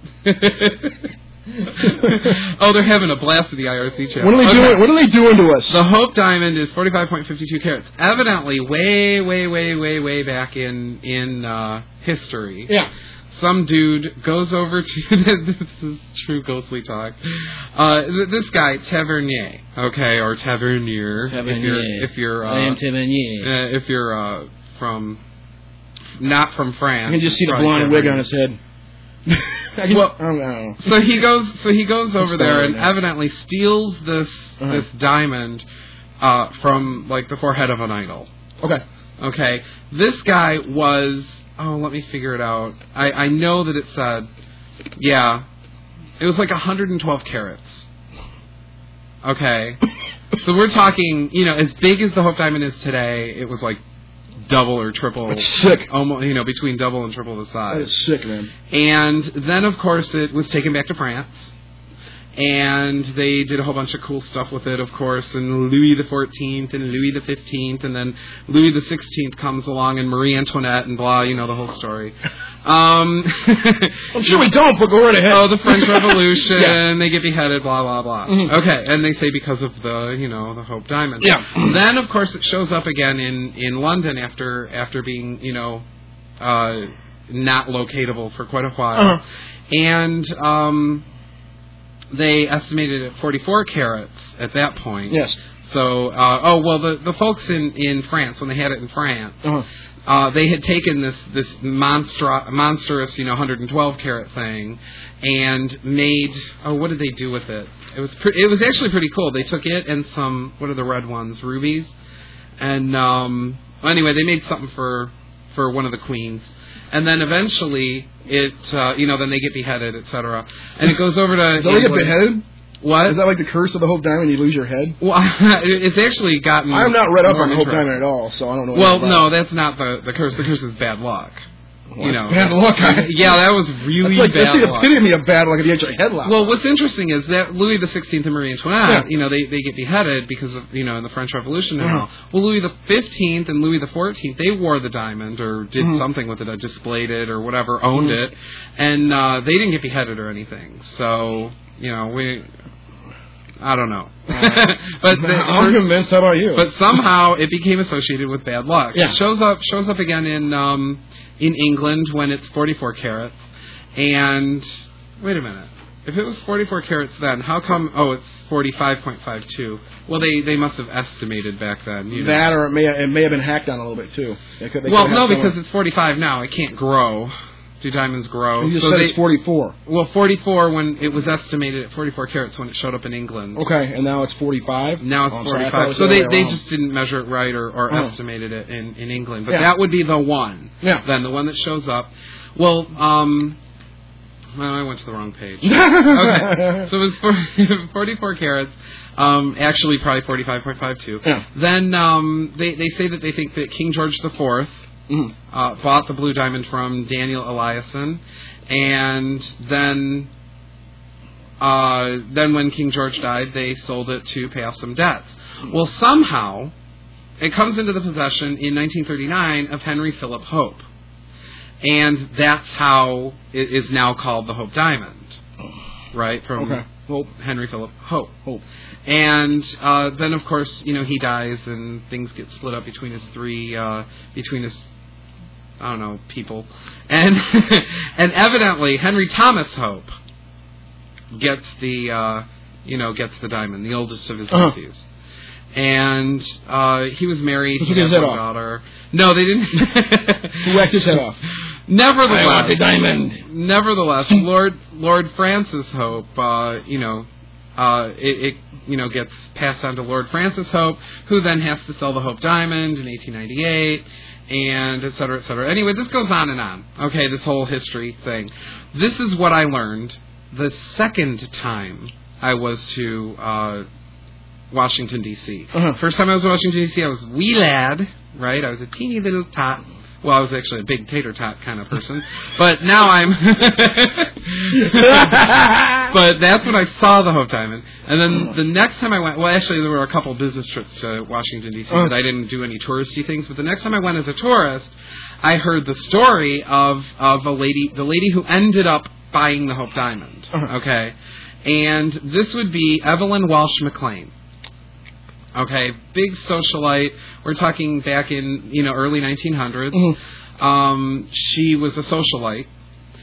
Oh, they're having a blast with the I R C channel. What are they Okay. doing? What are they doing to us? The Hope Diamond is forty-five point five two carats. Evidently, way, way, way, way, way back in in uh, history, Yeah. some dude goes over to this is true ghostly talk. Uh, th- this guy Tavernier, okay, or Tavernier, Tavernier. if you're if you're uh, I am Tavernier. uh, if you're uh, from not from France. You can just see the probably blonde wig Tavernier. on his head. I can, Well- I don't know. So he goes. So he goes over there and now. evidently steals this Uh-huh. this diamond uh, from like the forehead of an idol. Okay. Okay, this guy was. Oh, let me figure it out. I I know that it said. Yeah, it was like one hundred twelve carats. Okay, so we're talking. You know, as big as the Hope Diamond is today, it was like double or triple. That's sick. Almost, you know, between double and triple the That size. is sick, man. And then, of course, it was taken back to France. And they did a whole bunch of cool stuff with it, of course, and Louis the fourteenth and Louis the fifteenth, and then Louis the sixteenth comes along, and Marie Antoinette, and blah, you know the whole story. Um, I'm sure we don't, but go right ahead. oh, the French Revolution, Yeah. they get beheaded, blah, blah, blah. Mhm. Okay, and they say because of the, you know, the Hope Diamond. Yeah. Then, of course, it shows up again in, in London after after being, you know, uh, not locatable for quite a while. Uh-huh. And um, they estimated it at forty-four carats at that point. Yes. So, uh, oh, well, the, the folks in, in France, when they had it in France, Uh-huh. uh, they had taken this, this monstru- monstrous, you know, one hundred twelve carat thing and made, oh, what did they do with it? It was pre- it was actually pretty cool. They took it and some, what are the red ones, rubies? And, um, well, anyway, they made something for, for one of the queens. And then eventually, it, uh, you know, then they get beheaded, et cetera. And it goes over to... Is that like get England. beheaded? What? Is that like the curse of the Hope Diamond? You lose your head? Well, it's actually gotten... I'm not read up more on the Hope interesting. Diamond at all, so I don't know. Well, anything no, about that's not the, the curse. The curse is bad luck. Well, you that's know. bad luck. I- Yeah, that was really That's like bad that's the luck. epitome of bad luck if you get your head lopped. Well, what's interesting is that Louis the sixteenth and Marie Antoinette, Yeah. you know, they, they get beheaded because of, you know, in the French Revolution and Mhm. all. Well, Louis the fifteenth and Louis the fourteenth, they wore the diamond or did Mhm. something with it, uh, displayed it or whatever, owned Mhm. it, and uh, they didn't get beheaded or anything. So, you know, we... I don't know. but the, I'm convinced. How about you? But somehow it became associated with bad luck. Yeah. It shows up shows up again in um, in England when it's forty-four carats. And wait a minute. If it was forty-four carats then, how come? Oh, it's forty-five point five two. Well, they, they must have estimated back then. You know. that, or it may it may have been hacked on a little bit too. They could, they Well, could no, have because someone- it's forty-five now. It can't grow. Do diamonds grow? you just so said they, it's forty-four. Well, forty-four when it was estimated at forty-four carats when it showed up in England. Okay, and now it's forty-five. Now it's Oh, I'm sorry, I thought it forty-five. was So the they, other way they around. just didn't measure it right or, or Oh. estimated it in, in England. But Yeah. that would be the one. Yeah. Then the one that shows up. Well, um, well, I went to the wrong page. Okay. So it was forty-four carats. Um, actually, probably forty-five point five two. Yeah. Then um, they, they say that they think that King George the Fourth Mhm. uh, bought the blue diamond from Daniel Eliason. And then... Uh, then when King George died, they sold it to pay off some debts. Well, somehow, it comes into the possession in nineteen thirty-nine of Henry Philip Hope. And that's how it is now called the Hope Diamond. Right? From Okay. Hope. Henry Philip Hope. Hope. And uh, then, of course, you know, he dies and things get split up between his three, uh, between his, I don't know, people. And, and evidently, Henry Thomas Hope gets the, uh, you know, gets the diamond, the oldest of his Uh-huh. nephews. And uh, he was married. Who He took had his head one off? daughter. No, they didn't. Who whacked his head off? Nevertheless, I want the diamond. Nevertheless, Lord Lord Francis Hope, uh, you know, uh, it, it you know gets passed on to Lord Francis Hope, who then has to sell the Hope Diamond in eighteen ninety-eight, and et cetera, et cetera. Anyway, this goes on and on. Okay, this whole history thing. This is what I learned the second time I was to uh, Washington D C Uh-huh. First time I was in Washington D C, I was wee lad, right? I was a teeny little tot. Well, I was actually a big tater tot kind of person, but now I'm. But that's when I saw the Hope Diamond, and then the next time I went. Well, actually, there were a couple business trips to Washington D C Uh. that I didn't do any touristy things. But the next time I went as a tourist, I heard the story of of a lady, the lady who ended up buying the Hope Diamond. Uh-huh. Okay, and this would be Evelyn Walsh McLean. Okay, big socialite. We're talking back in, you know, early nineteen hundreds. Mm-hmm. Um, she was a socialite.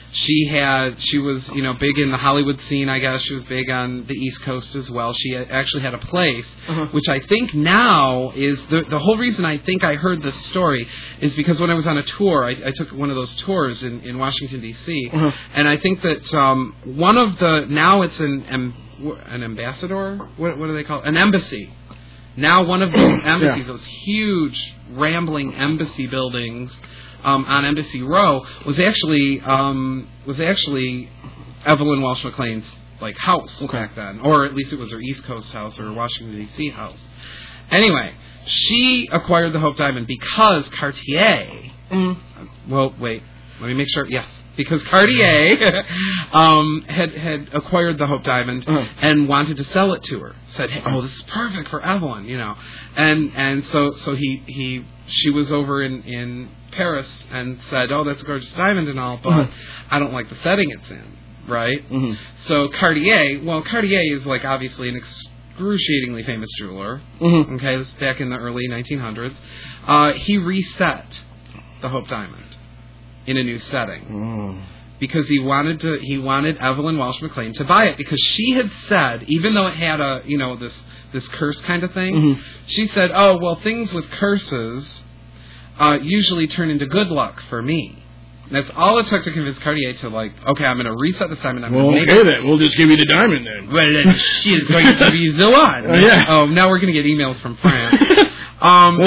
She had, she was, you know, big in the Hollywood scene, I guess. She was big on the East Coast as well. She had, actually had a place, uh-huh. which I think now is, the the whole reason I think I heard this story is because when I was on a tour, I, I took one of those tours in, in Washington, D C, uh-huh. and I think that um, one of the, now it's an, an ambassador? What, what do they call it? An embassy. Now one of those embassies, yeah. those huge, rambling embassy buildings, Um, on Embassy Row was actually um, was actually Evelyn Walsh McLean's like house okay. back then, or at least it was her East Coast house or her Washington D C house. Anyway, she acquired the Hope Diamond because Cartier. Mm. Well, wait, let me make sure. Yes, because Cartier um, had had acquired the Hope Diamond uh-huh. and wanted to sell it to her. Said, hey, "Oh, this is perfect for Evelyn," you know, and and so so he he she was over in in. Paris and said, "Oh, that's a gorgeous diamond and all, but mm-hmm. I don't like the setting it's in." Right? Mm-hmm. So Cartier, well, Cartier is like obviously an excruciatingly famous jeweler. Mm-hmm. Okay, this is back in the early nineteen hundreds. Uh, he reset the Hope Diamond in a new setting mm. because he wanted to. He wanted Evelyn Walsh McLean to buy it because she had said, even though it had a you know this this curse kind of thing, mm-hmm. she said, "Oh, well, things with curses." Uh, usually turn into good luck for me. That's all it took to convince Cartier to, like, okay, I'm going to reset the diamond. I'm well, gonna okay make then. We'll just give you the diamond then. Well, then she is going to be the one. Oh, yeah. Oh, now we're going to get emails from France. um,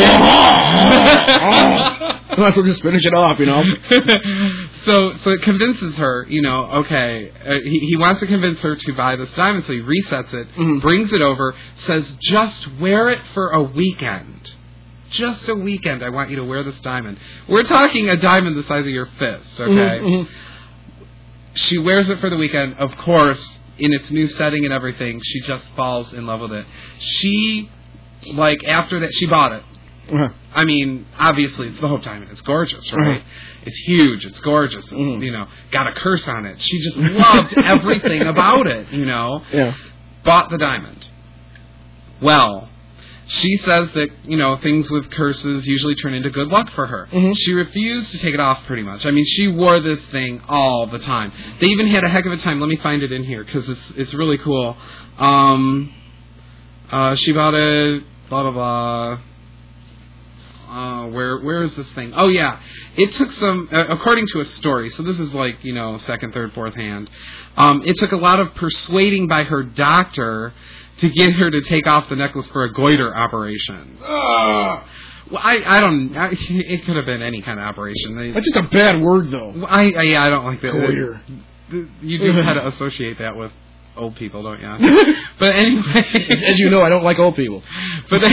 Well, we'll just finish it off, you know. so, so it convinces her, you know, okay, uh, he, he wants to convince her to buy this diamond, so he resets it, mm-hmm. brings it over, says, just wear it for a weekend. Just a weekend, I want you to wear this diamond. We're talking a diamond the size of your fist, okay? Mm-hmm. She wears it for the weekend. Of course, in its new setting and everything, she just falls in love with it. She, like, after that, she bought it. Uh-huh. I mean, obviously, it's the Hope Diamond. It's gorgeous, right? Uh-huh. It's huge. It's gorgeous. It's, mm-hmm. you know, got a curse on it. She just loved everything about it, you know? Yeah. Bought the diamond. Well... She says that, you know, things with curses usually turn into good luck for her. Mm-hmm. She refused to take it off pretty much. I mean, she wore this thing all the time. They even had a heck of a time. Let me find it in here because it's it's really cool. Um, uh, she bought it, blah, blah, blah. Uh, where where is this thing? Oh, yeah. It took some, uh, according to a story, so this is like, you know, second, third, fourth hand. Um, it took a lot of persuading by her doctor to get her to take off the necklace for a goiter operation. Uh, well, I, I don't... I, it could have been any kind of operation. They, That's just a bad word, though. I, I yeah, I don't like that. Goiter. You do kind of associate that with old people, don't you? But anyway... As you know, I don't like old people. But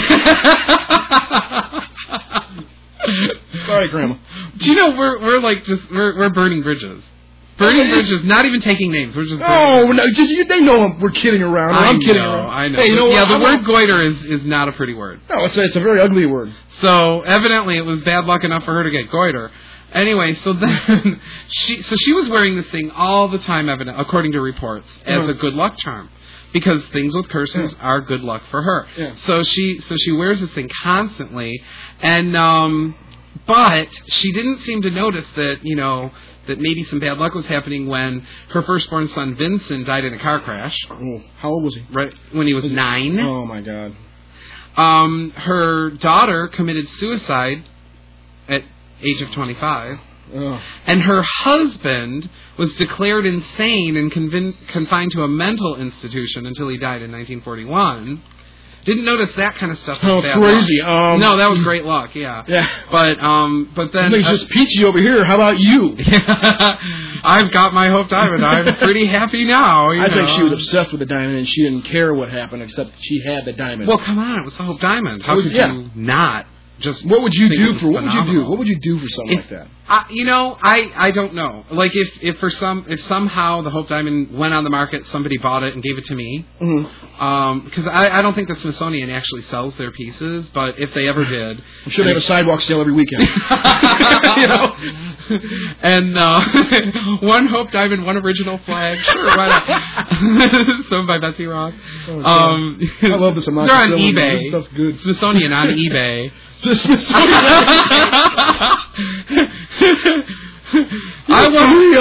Sorry, Grandma. Do you know, we're, we're like just... We're, we're burning bridges. Burning bridges, not even taking names. We're just. Oh no! Just you, they know we're kidding around. I I'm know, kidding around. I know. Hey, you know yeah, what? the I'm word not... goiter is, is not a pretty word. No, it's a, it's a very ugly word. So evidently, it was bad luck enough for her to get goiter. Anyway, so then she so she was wearing this thing all the time, evident according to reports, as uh-huh. a good luck charm. Because things with curses yeah. are good luck for her. Yeah. So she so she wears this thing constantly, and um, but she didn't seem to notice that you know. that maybe some bad luck was happening when her firstborn son, Vincent, died in a car crash. Oh, how old was he? Right when he was, was nine. Oh, my God. Um, her daughter committed suicide at age of twenty-five. Oh. And her husband was declared insane and convin- confined to a mental institution until he died in nineteen forty-one. Didn't notice that kind of stuff. Oh, crazy! Um, no, that was great luck. Yeah. Yeah. But um, but then it's uh, just peachy over here. How about you? I've got my Hope Diamond. I'm pretty happy now. You I know? think she was obsessed with the diamond and she didn't care what happened except she had the diamond. Well, come on, it was the Hope Diamond. How was, could yeah. you not? Just what would you do for what phenomenal. would you do? What would you do for something if, like that? Uh, you know, I, I don't know. Like if, if for some if somehow the Hope Diamond went on the market, somebody bought it and gave it to me. Mm-hmm. Um, because I, I don't think the Smithsonian actually sells their pieces, but if they ever did, I'm sure they have a sidewalk sale every weekend. You know, and uh, one Hope Diamond, one original flag. Sure, why not? Some by Betsy Ross. Oh, um, I love this amount. They're on eBay. This stuff's good. Smithsonian on eBay. The Smithsonian. I want real.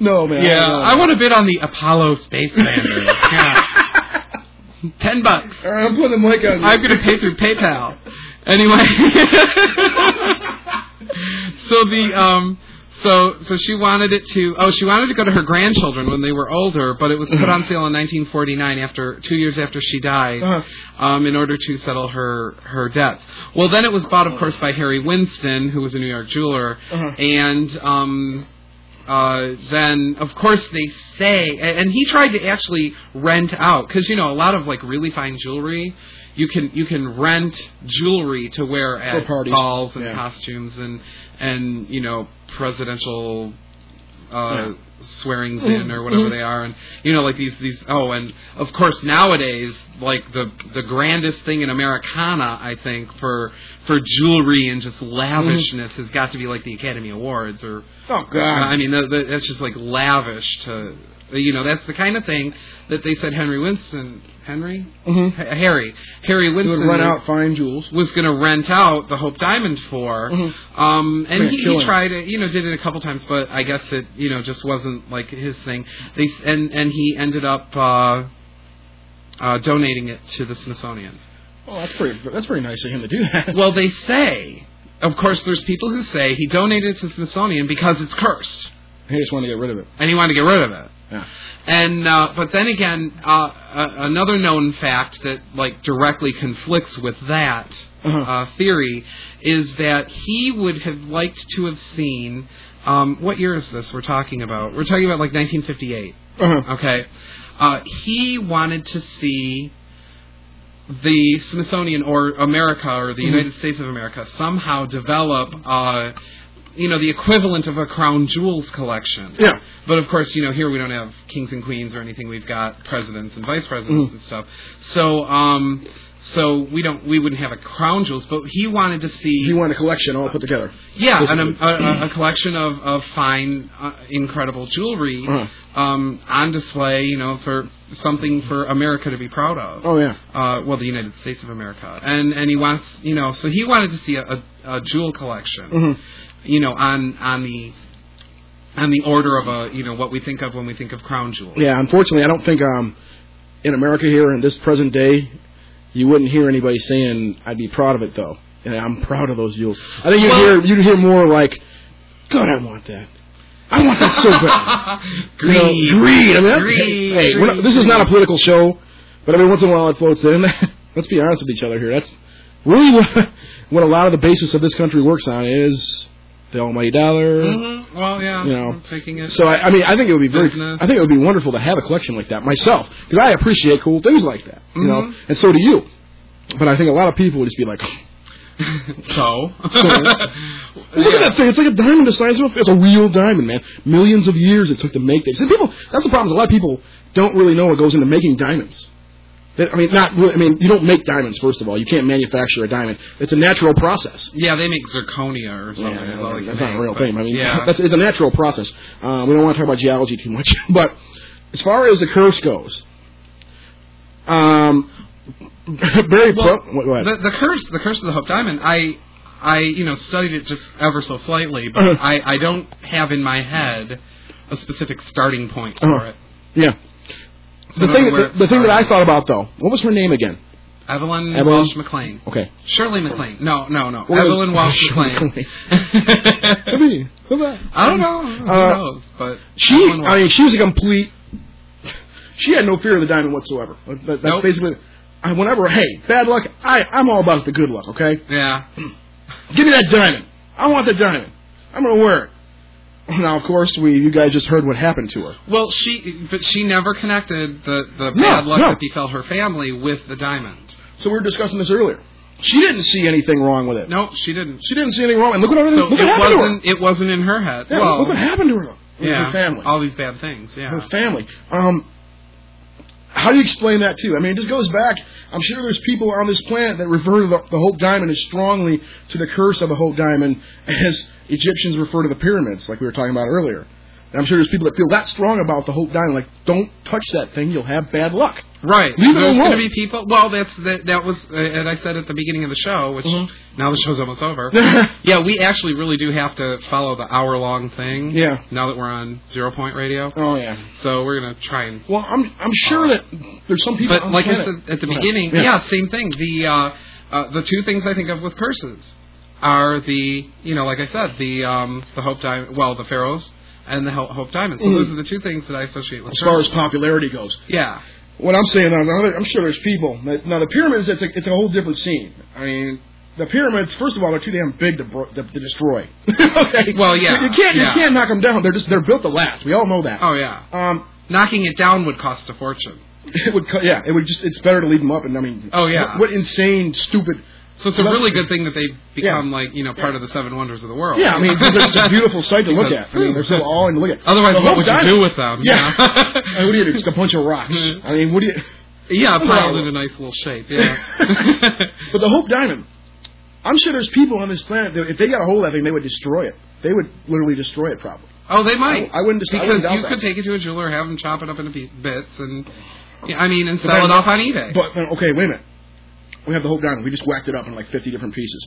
No, man. Yeah, no, I want to bid on the Apollo Space Lander. Yeah. Ten bucks. All right, I'm putting the mic on. I'm going to pay through PayPal. Anyway. so the um, so so she wanted it to. Oh, she wanted to go to her grandchildren when they were older, but it was put on sale in nineteen forty-nine, after two years after she died, uh-huh. um, in order to settle her her debts. Well, then it was bought, of course, by Harry Winston, who was a New York jeweler, uh-huh. and um. Uh, then, of course, they say, and he tried to actually rent out, because, you know, a lot of, like, really fine jewelry, you can you can rent jewelry to wear at balls and yeah. costumes and, and, you know, presidential uh, yeah. swearings in or whatever they are. And, you know, like these, these, oh, and, of course, nowadays, like, the the grandest thing in Americana, I think, for for jewelry and just lavishness mm-hmm. has got to be, like, the Academy Awards or... Oh, God. Uh, I mean, the, the, that's just, like, lavish to... You know, that's the kind of thing that they said Henry Winston... Henry? Mm-hmm. H- Harry. Harry Winston... He would rent out fine jewels. Was going to rent out the Hope Diamond for. Mm-hmm. Um, and he, he tried it, you know, did it a couple times, but I guess it, you know, just wasn't, like, his thing. They And, and he ended up uh, uh, donating it to the Smithsonian. Oh, that's pretty that's pretty nice of him to do that. Well, they say, of course, there's people who say he donated it to the Smithsonian because it's cursed. He just wanted to get rid of it. And he wanted to get rid of it. Yeah. And uh, but then again, uh, uh, another known fact that like directly conflicts with that uh-huh. uh, theory is that he would have liked to have seen. Um, what year is this we're talking about? We're talking about like nineteen fifty-eight. Uh-huh. Okay. Uh, he wanted to see the Smithsonian or America or the mm-hmm. United States of America somehow develop, uh, you know, the equivalent of a crown jewels collection. Yeah. But of course, you know, here we don't have kings and queens or anything. We've got presidents and vice presidents mm-hmm. and stuff. So, um, so we don't, we wouldn't have a crown jewels. But he wanted to see. He wanted a collection all put together. Yeah, an, a, a, a collection of of fine, uh, incredible jewelry uh-huh. um, on display. You know, for something for America to be proud of. Oh yeah. Uh, well, the United States of America, and and he wants, you know, so he wanted to see a, a, a jewel collection. Mm-hmm. You know, on on the on the order of a, you know, what we think of when we think of crown jewels. Yeah, unfortunately, I don't think um, in America here in this present day, you wouldn't hear anybody saying, "I'd be proud of it," though. And I'm proud of those jewels. I think you'd well, hear you'd hear more like, "God, I want that. I want that so bad." Greed, you know, greed. I mean, greed, hey, greed, we're not, this is not a political show, but every once in a while it floats in. Let's be honest with each other here. That's really what, what a lot of the basis of this country works on is. The almighty dollar. Mm-hmm. Well, yeah. You know, I'm taking it. So I, I mean, I think it would be very. Business. I think it would be wonderful to have a collection like that myself, because I appreciate cool things like that. You mm-hmm. know, and so do you. But I think a lot of people would just be like, so. so look yeah. at that thing. It's like a diamond the size of a. It's a real diamond, man. Millions of years it took to make this. And people. That's the problem. Is a lot of people don't really know what goes into making diamonds. I mean, not really, I mean, you don't make diamonds, first of all. You can't manufacture a diamond. It's a natural process. Yeah, they make zirconia or something. Yeah, that's that's not a real but, thing. I mean, yeah. that's, it's a natural process. Uh, we don't want to talk about geology too much. But as far as the curse goes, um, very well, pro- the, the curse, the curse of the Hope Diamond, I, I, you know, studied it just ever so slightly, but uh-huh. I, I don't have in my head a specific starting point for uh-huh. it. Yeah. The thing, the, the thing that I thought about, though, what was her name again? Evelyn, Evelyn? Welsh McLean. Okay. Shirley McLean. No, no, no. What Evelyn was, Welsh McLean. I mean, who's that? I don't know. Who uh, knows? But she, I mean, she was a complete. She had no fear of the diamond whatsoever. That, that's nope. basically. I, whenever, hey, bad luck. I, I'm all about the good luck. Okay. Yeah. Give me that diamond. I want the diamond. I'm gonna wear it. Now, of course, we you guys just heard what happened to her. Well, she but she never connected the, the no, bad luck no. that befell her family with the diamond. So we were discussing this earlier. She didn't see anything wrong with it. No, she didn't. She didn't see anything wrong. And look what everything. So look it what happened wasn't. to her. It wasn't in her head. Yeah, well, look what happened to her though. With yeah, her family. All these bad things. Yeah. Her family. Um, how do you explain that too? I mean, it just goes back. I'm sure there's people on this planet that refer to the, the Hope Diamond as strongly to the curse of the Hope Diamond as Egyptians refer to the pyramids, like we were talking about earlier. And I'm sure there's people that feel that strong about the Hope Diamond, like, don't touch that thing, you'll have bad luck. Right. Leave it There's alone. going to be people. Well, that's that. That was, uh, and I said at the beginning of the show, which Mm-hmm. now the show's almost over. Yeah, we actually really do have to follow the hour-long thing. Yeah. Now that we're on Zero Point Radio. Oh yeah. So we're going to try and. Well, I'm I'm sure that there's some people. But on like the I planet. said at the Yeah. beginning, Yeah. yeah, same thing. The uh, uh, the two things I think of with curses are the, you know, like I said, the um, the Hope Diamond, well, the Pharaohs and the Ho- Hope Diamond. So Mhm. those are the two things that I associate with As far as curses. popularity goes. Yeah. What I'm saying, now, I'm sure there's people. That, now, the pyramids, it's a, it's a whole different scene. I mean, the pyramids, first of all, they're too damn big to, bro- to, to destroy. Okay? Well, yeah, You can't, yeah. you can't knock them down. They're just, they're built to last. We all know that. Oh yeah. Um, Knocking it down would cost a fortune. it would, co- yeah, it would just, it's better to leave them up. And I mean, Oh, yeah. what, what insane, stupid. So it's a really good thing that they've become Yeah. like, you know, part of the seven wonders of the world. Yeah, I mean, because it's a beautiful sight to look Because- at. I mean, they're so all in to look at. Otherwise, The what Hope would you Diamond- do with them? Yeah. you know? I mean, what do you do? Just a bunch of rocks. I mean, what do you? Yeah, Well, piled in a nice little shape. Yeah. But the Hope Diamond, I'm sure there's people on this planet that if they got a hold of that thing, they would destroy it. They would literally destroy it, probably. Oh, they might. I, I wouldn't. Just, I Because wouldn't doubt you that. could take it to a jeweler, have them chop it up into pe- bits, and yeah, I mean, and But sell then- it off on eBay. But uh, okay, wait a minute. We have the Hope Diamond. We just whacked it up in like fifty different pieces.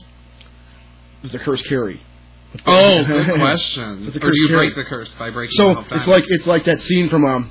Does the curse carry? Oh, good question. Does the Or curse do you carry? break the curse by breaking So the Hope it's Diamond? like it's like that scene from um,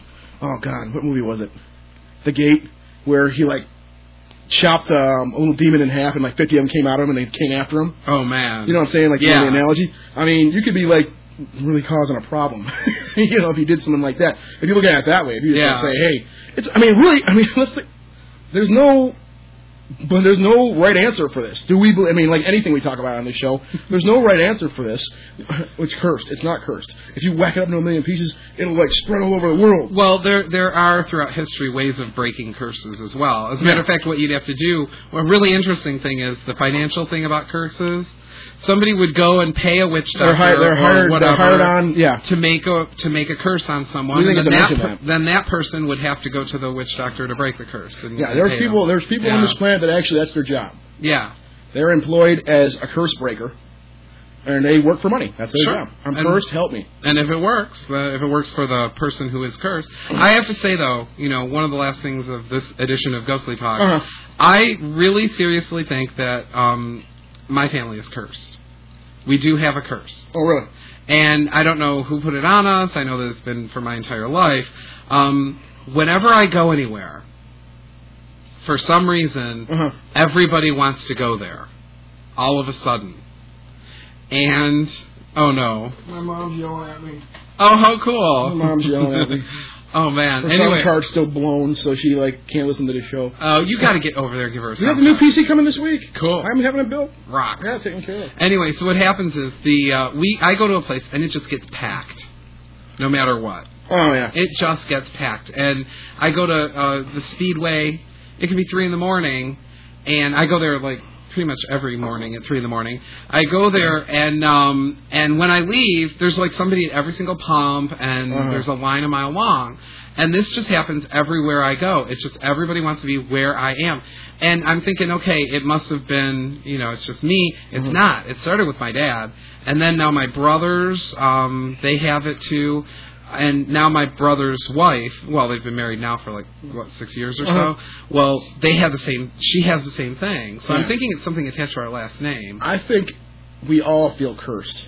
oh god, what movie was it? The Gate, where he like chopped um, a little demon in half, and like fifty of them came out of him, and they came after him. Oh man. You know what I'm saying? Like Yeah. the analogy. I mean, you could be like really causing a problem. You know, if you did something like that. If you look at it that way, if you just Yeah. like say, hey, it's. I mean, really. I mean, let's. Think, there's no. But there's no right answer for this. Do we? bel- I mean, like anything we talk about on this show, there's no right answer for this. It's cursed. It's not cursed. If you whack it up into a million pieces, it'll like spread all over the world. Well, there there are throughout history ways of breaking curses as well. As a matter of fact, what you'd have to do, a really interesting thing is the financial thing about curses. Somebody would go and pay a witch doctor They're hired. They're or hired. whatever They're hired on. Yeah. to make a to make a curse on someone. We And didn't then get to that, mention per- that. then that person would have to go to the witch doctor to break the curse. And Yeah. and There's pay people. them. There's people yeah. on this planet that actually that's their job. Yeah. They're employed as a curse breaker, and they work for money. That's their Sure. job. I'm And- cursed. Help me. And if it works, uh, if it works for the person who is cursed, I have to say though, you know, one of the last things of this edition of Ghostly Talk, Uh-huh. I really seriously think that um, my family is cursed. We do have a curse. Oh, really? And I don't know who put it on us. I know that it's been for my entire life. Um, whenever I go anywhere, for some reason, Uh-huh. everybody wants to go there. All of a sudden. And, oh no. My mom's yelling at me. Oh, how cool. My mom's yelling at me. Oh, man. Her Anyway. sound card's still blown, so she like can't listen to the show. Oh, you got to get over there and give her a We have sound the new card. P C coming this week. Cool. I'm having it built. Rock. Yeah, taken care of. Anyway, so what happens is the uh, we I go to a place and it just gets packed, no matter what. Oh yeah. It just gets packed, and I go to uh, the Speedway. It can be three in the morning, and I go there like pretty much every morning at three in the morning. I go there, and um, and when I leave, there's like somebody at every single pump, and Uh-huh. there's a line a mile long. And this just happens everywhere I go. It's just everybody wants to be where I am. And I'm thinking, okay, it must have been, you know, it's just me. It's Mm-hmm. not. It started with my dad. And then now my brothers, um, they have it too. And now my brother's wife, well, they've been married now for like, what, six years or Uh-huh. so? Well, they have the same, she has the same thing. So Yeah. I'm thinking it's something attached to our last name. I think we all feel cursed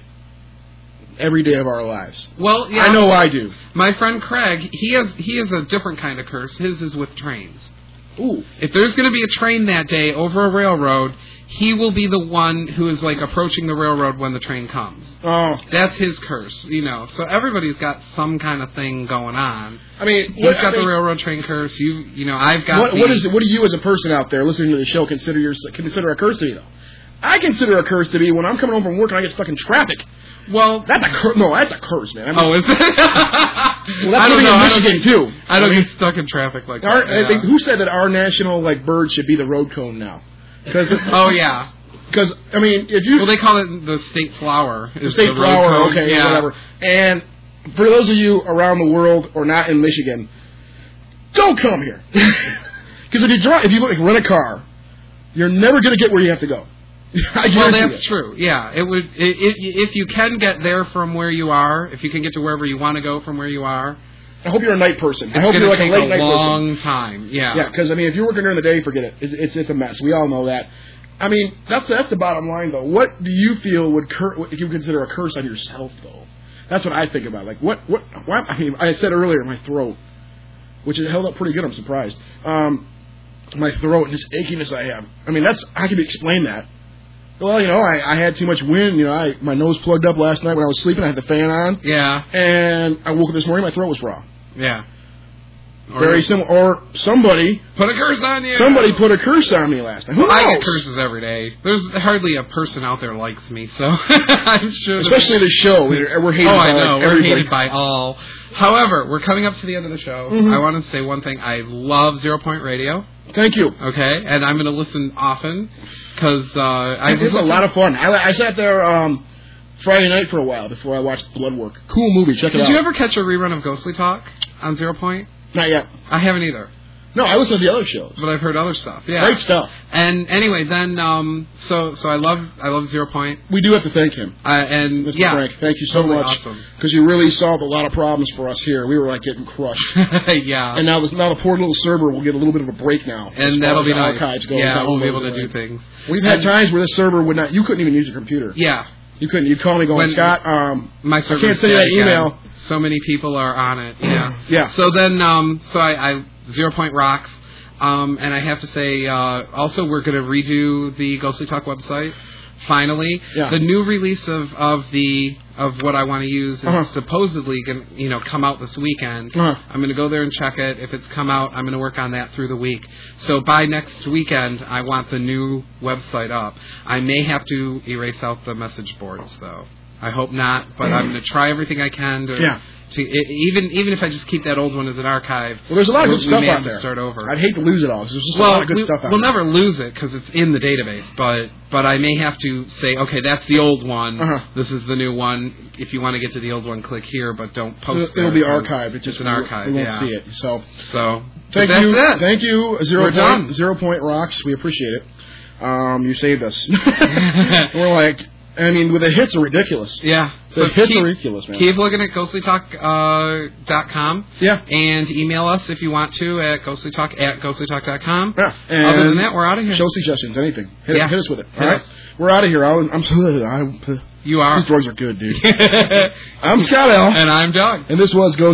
every day of our lives. Well, yeah. I know I do. My friend Craig, he has he has a different kind of curse. His is with trains. Ooh. If there's going to be a train that day over a railroad, he will be the one who is like approaching the railroad when the train comes. Oh. That's his curse, you know. So everybody's got some kind of thing going on. I mean, He's what, got I the mean, railroad train curse. You you know, I've got what, the, what is what do you as a person out there listening to the show consider your consider a curse to be though? I consider a curse to be when I'm coming home from work and I get stuck in traffic. Well, That's a curse. No, that's a curse, man. I mean, oh, is it? well, I that's don't living know. in I don't Michigan get- too. I don't mean, get stuck in traffic like our, that. I yeah. think, who said that our national like bird should be the road cone now? Because Oh yeah. Because I mean, if you Well, they call it the state flower. the is state the road flower, cone. okay, yeah. whatever. And for those of you around the world or not in Michigan, don't come here. Because if you drive, if you like rent a car, you're never going to get where you have to go. I Well, guarantee that's it. true. Yeah, it would. If if you can get there from where you are, if you can get to wherever you want to go from where you are, I hope you're a night person. It's I hope gonna you're like take a late a night long person. time. Yeah. Yeah, because I mean, if you're working during the day, forget it. It's, it's it's a mess. We all know that. I mean, that's that's the bottom line, though. What do you feel would cur- what you consider a curse on yourself, though? That's what I think about. Like, what what? Why, I mean, I said earlier, my throat, which it held up pretty good. I'm surprised. Um, my throat and this achiness I have. I mean, that's I can explain that. Well, you know, I, I had too much wind. You know, I my nose plugged up last night when I was sleeping. I had the fan on. Yeah. And I woke up this morning. My throat was raw. Yeah. Or Very similar. Or somebody put a curse on you. somebody put a curse on me last night. Who Well, I get knows? curses every day. There's hardly a person out there likes me, so I'm sure. Especially the show. We're, we're hated Oh, by I know. like, We're everybody. hated by all. However, we're coming up to the end of the show. Mhm. I want to say one thing. I love Zero Point Radio. Thank you. Okay, and I'm going to listen often because uh, I It's a lot of fun. I, I sat there um, Friday night for a while before I watched Bloodwork. Cool movie. Check it Did out. you ever catch a rerun of Ghostly Talk on Zero Point? Not yet. I haven't either, No, I listen to the other shows. but I've heard other stuff. Yeah, Great stuff. And anyway, then um, so so I love I love Zero Point. We do have to thank him. Uh, and Mister yeah, Frank, thank you so totally much. awesome. Because you really solved a lot of problems for us here. We were like getting crushed. yeah. And now, this, now the poor little server will get a little bit of a break now. as And far that'll as be the nice. archives go. Yeah, That we'll be goes able to away. do things. We've had And- times where this server would not. You couldn't even use your computer. Yeah. You couldn't. You'd call me going, When Scott. Um, My I server's can't send you that dead again. email. So many people are on it. Yeah. Yeah. So then, um, so I, I Zero Point rocks. Um, and I have to say, uh, also we're going to redo the Ghostly Talk website. Finally, Yeah. the new release of, of the of what I want to use is Uh-huh. supposedly going to you know come out this weekend. Uh-huh. I'm going to go there and check it. If it's come out, I'm going to work on that through the week. So by next weekend, I want the new website up. I may have to erase out the message boards though. I hope not, but I'm going to try everything I can to. Yeah. To, e- even even if I just keep that old one as an archive. Well, there's a lot of we- good we stuff may out have to there. Start over. I'd hate to lose it all because there's just well, a lot of good we, stuff out we'll there. never lose it because it's in the database, but but I may have to say, okay, that's the old one. Uh-huh. This is the new one. If you want to get to the old one, click here, but don't post It'll, it'll there be because archived. It's just an archive. We won't yeah. see it. So So thank but you, that's it. thank you. Zero We're point, done. Zero Point rocks. We appreciate it. Um, you saved us. We're like, I mean, with the hits are ridiculous. Yeah. The So hits keep, are ridiculous, man. keep looking at ghostly talk dot com. Yeah. And email us if you want to at ghostlytalk at ghostlytalk dot com. Yeah. And Other than that, we're out of here. Show suggestions, anything. Hit, Yeah. it, hit us with it. Hit All right. us. We're out of here. I'll, I'm. I, You are. these drugs are good, dude. I'm Scott L. And I'm Doug. And this was Ghost.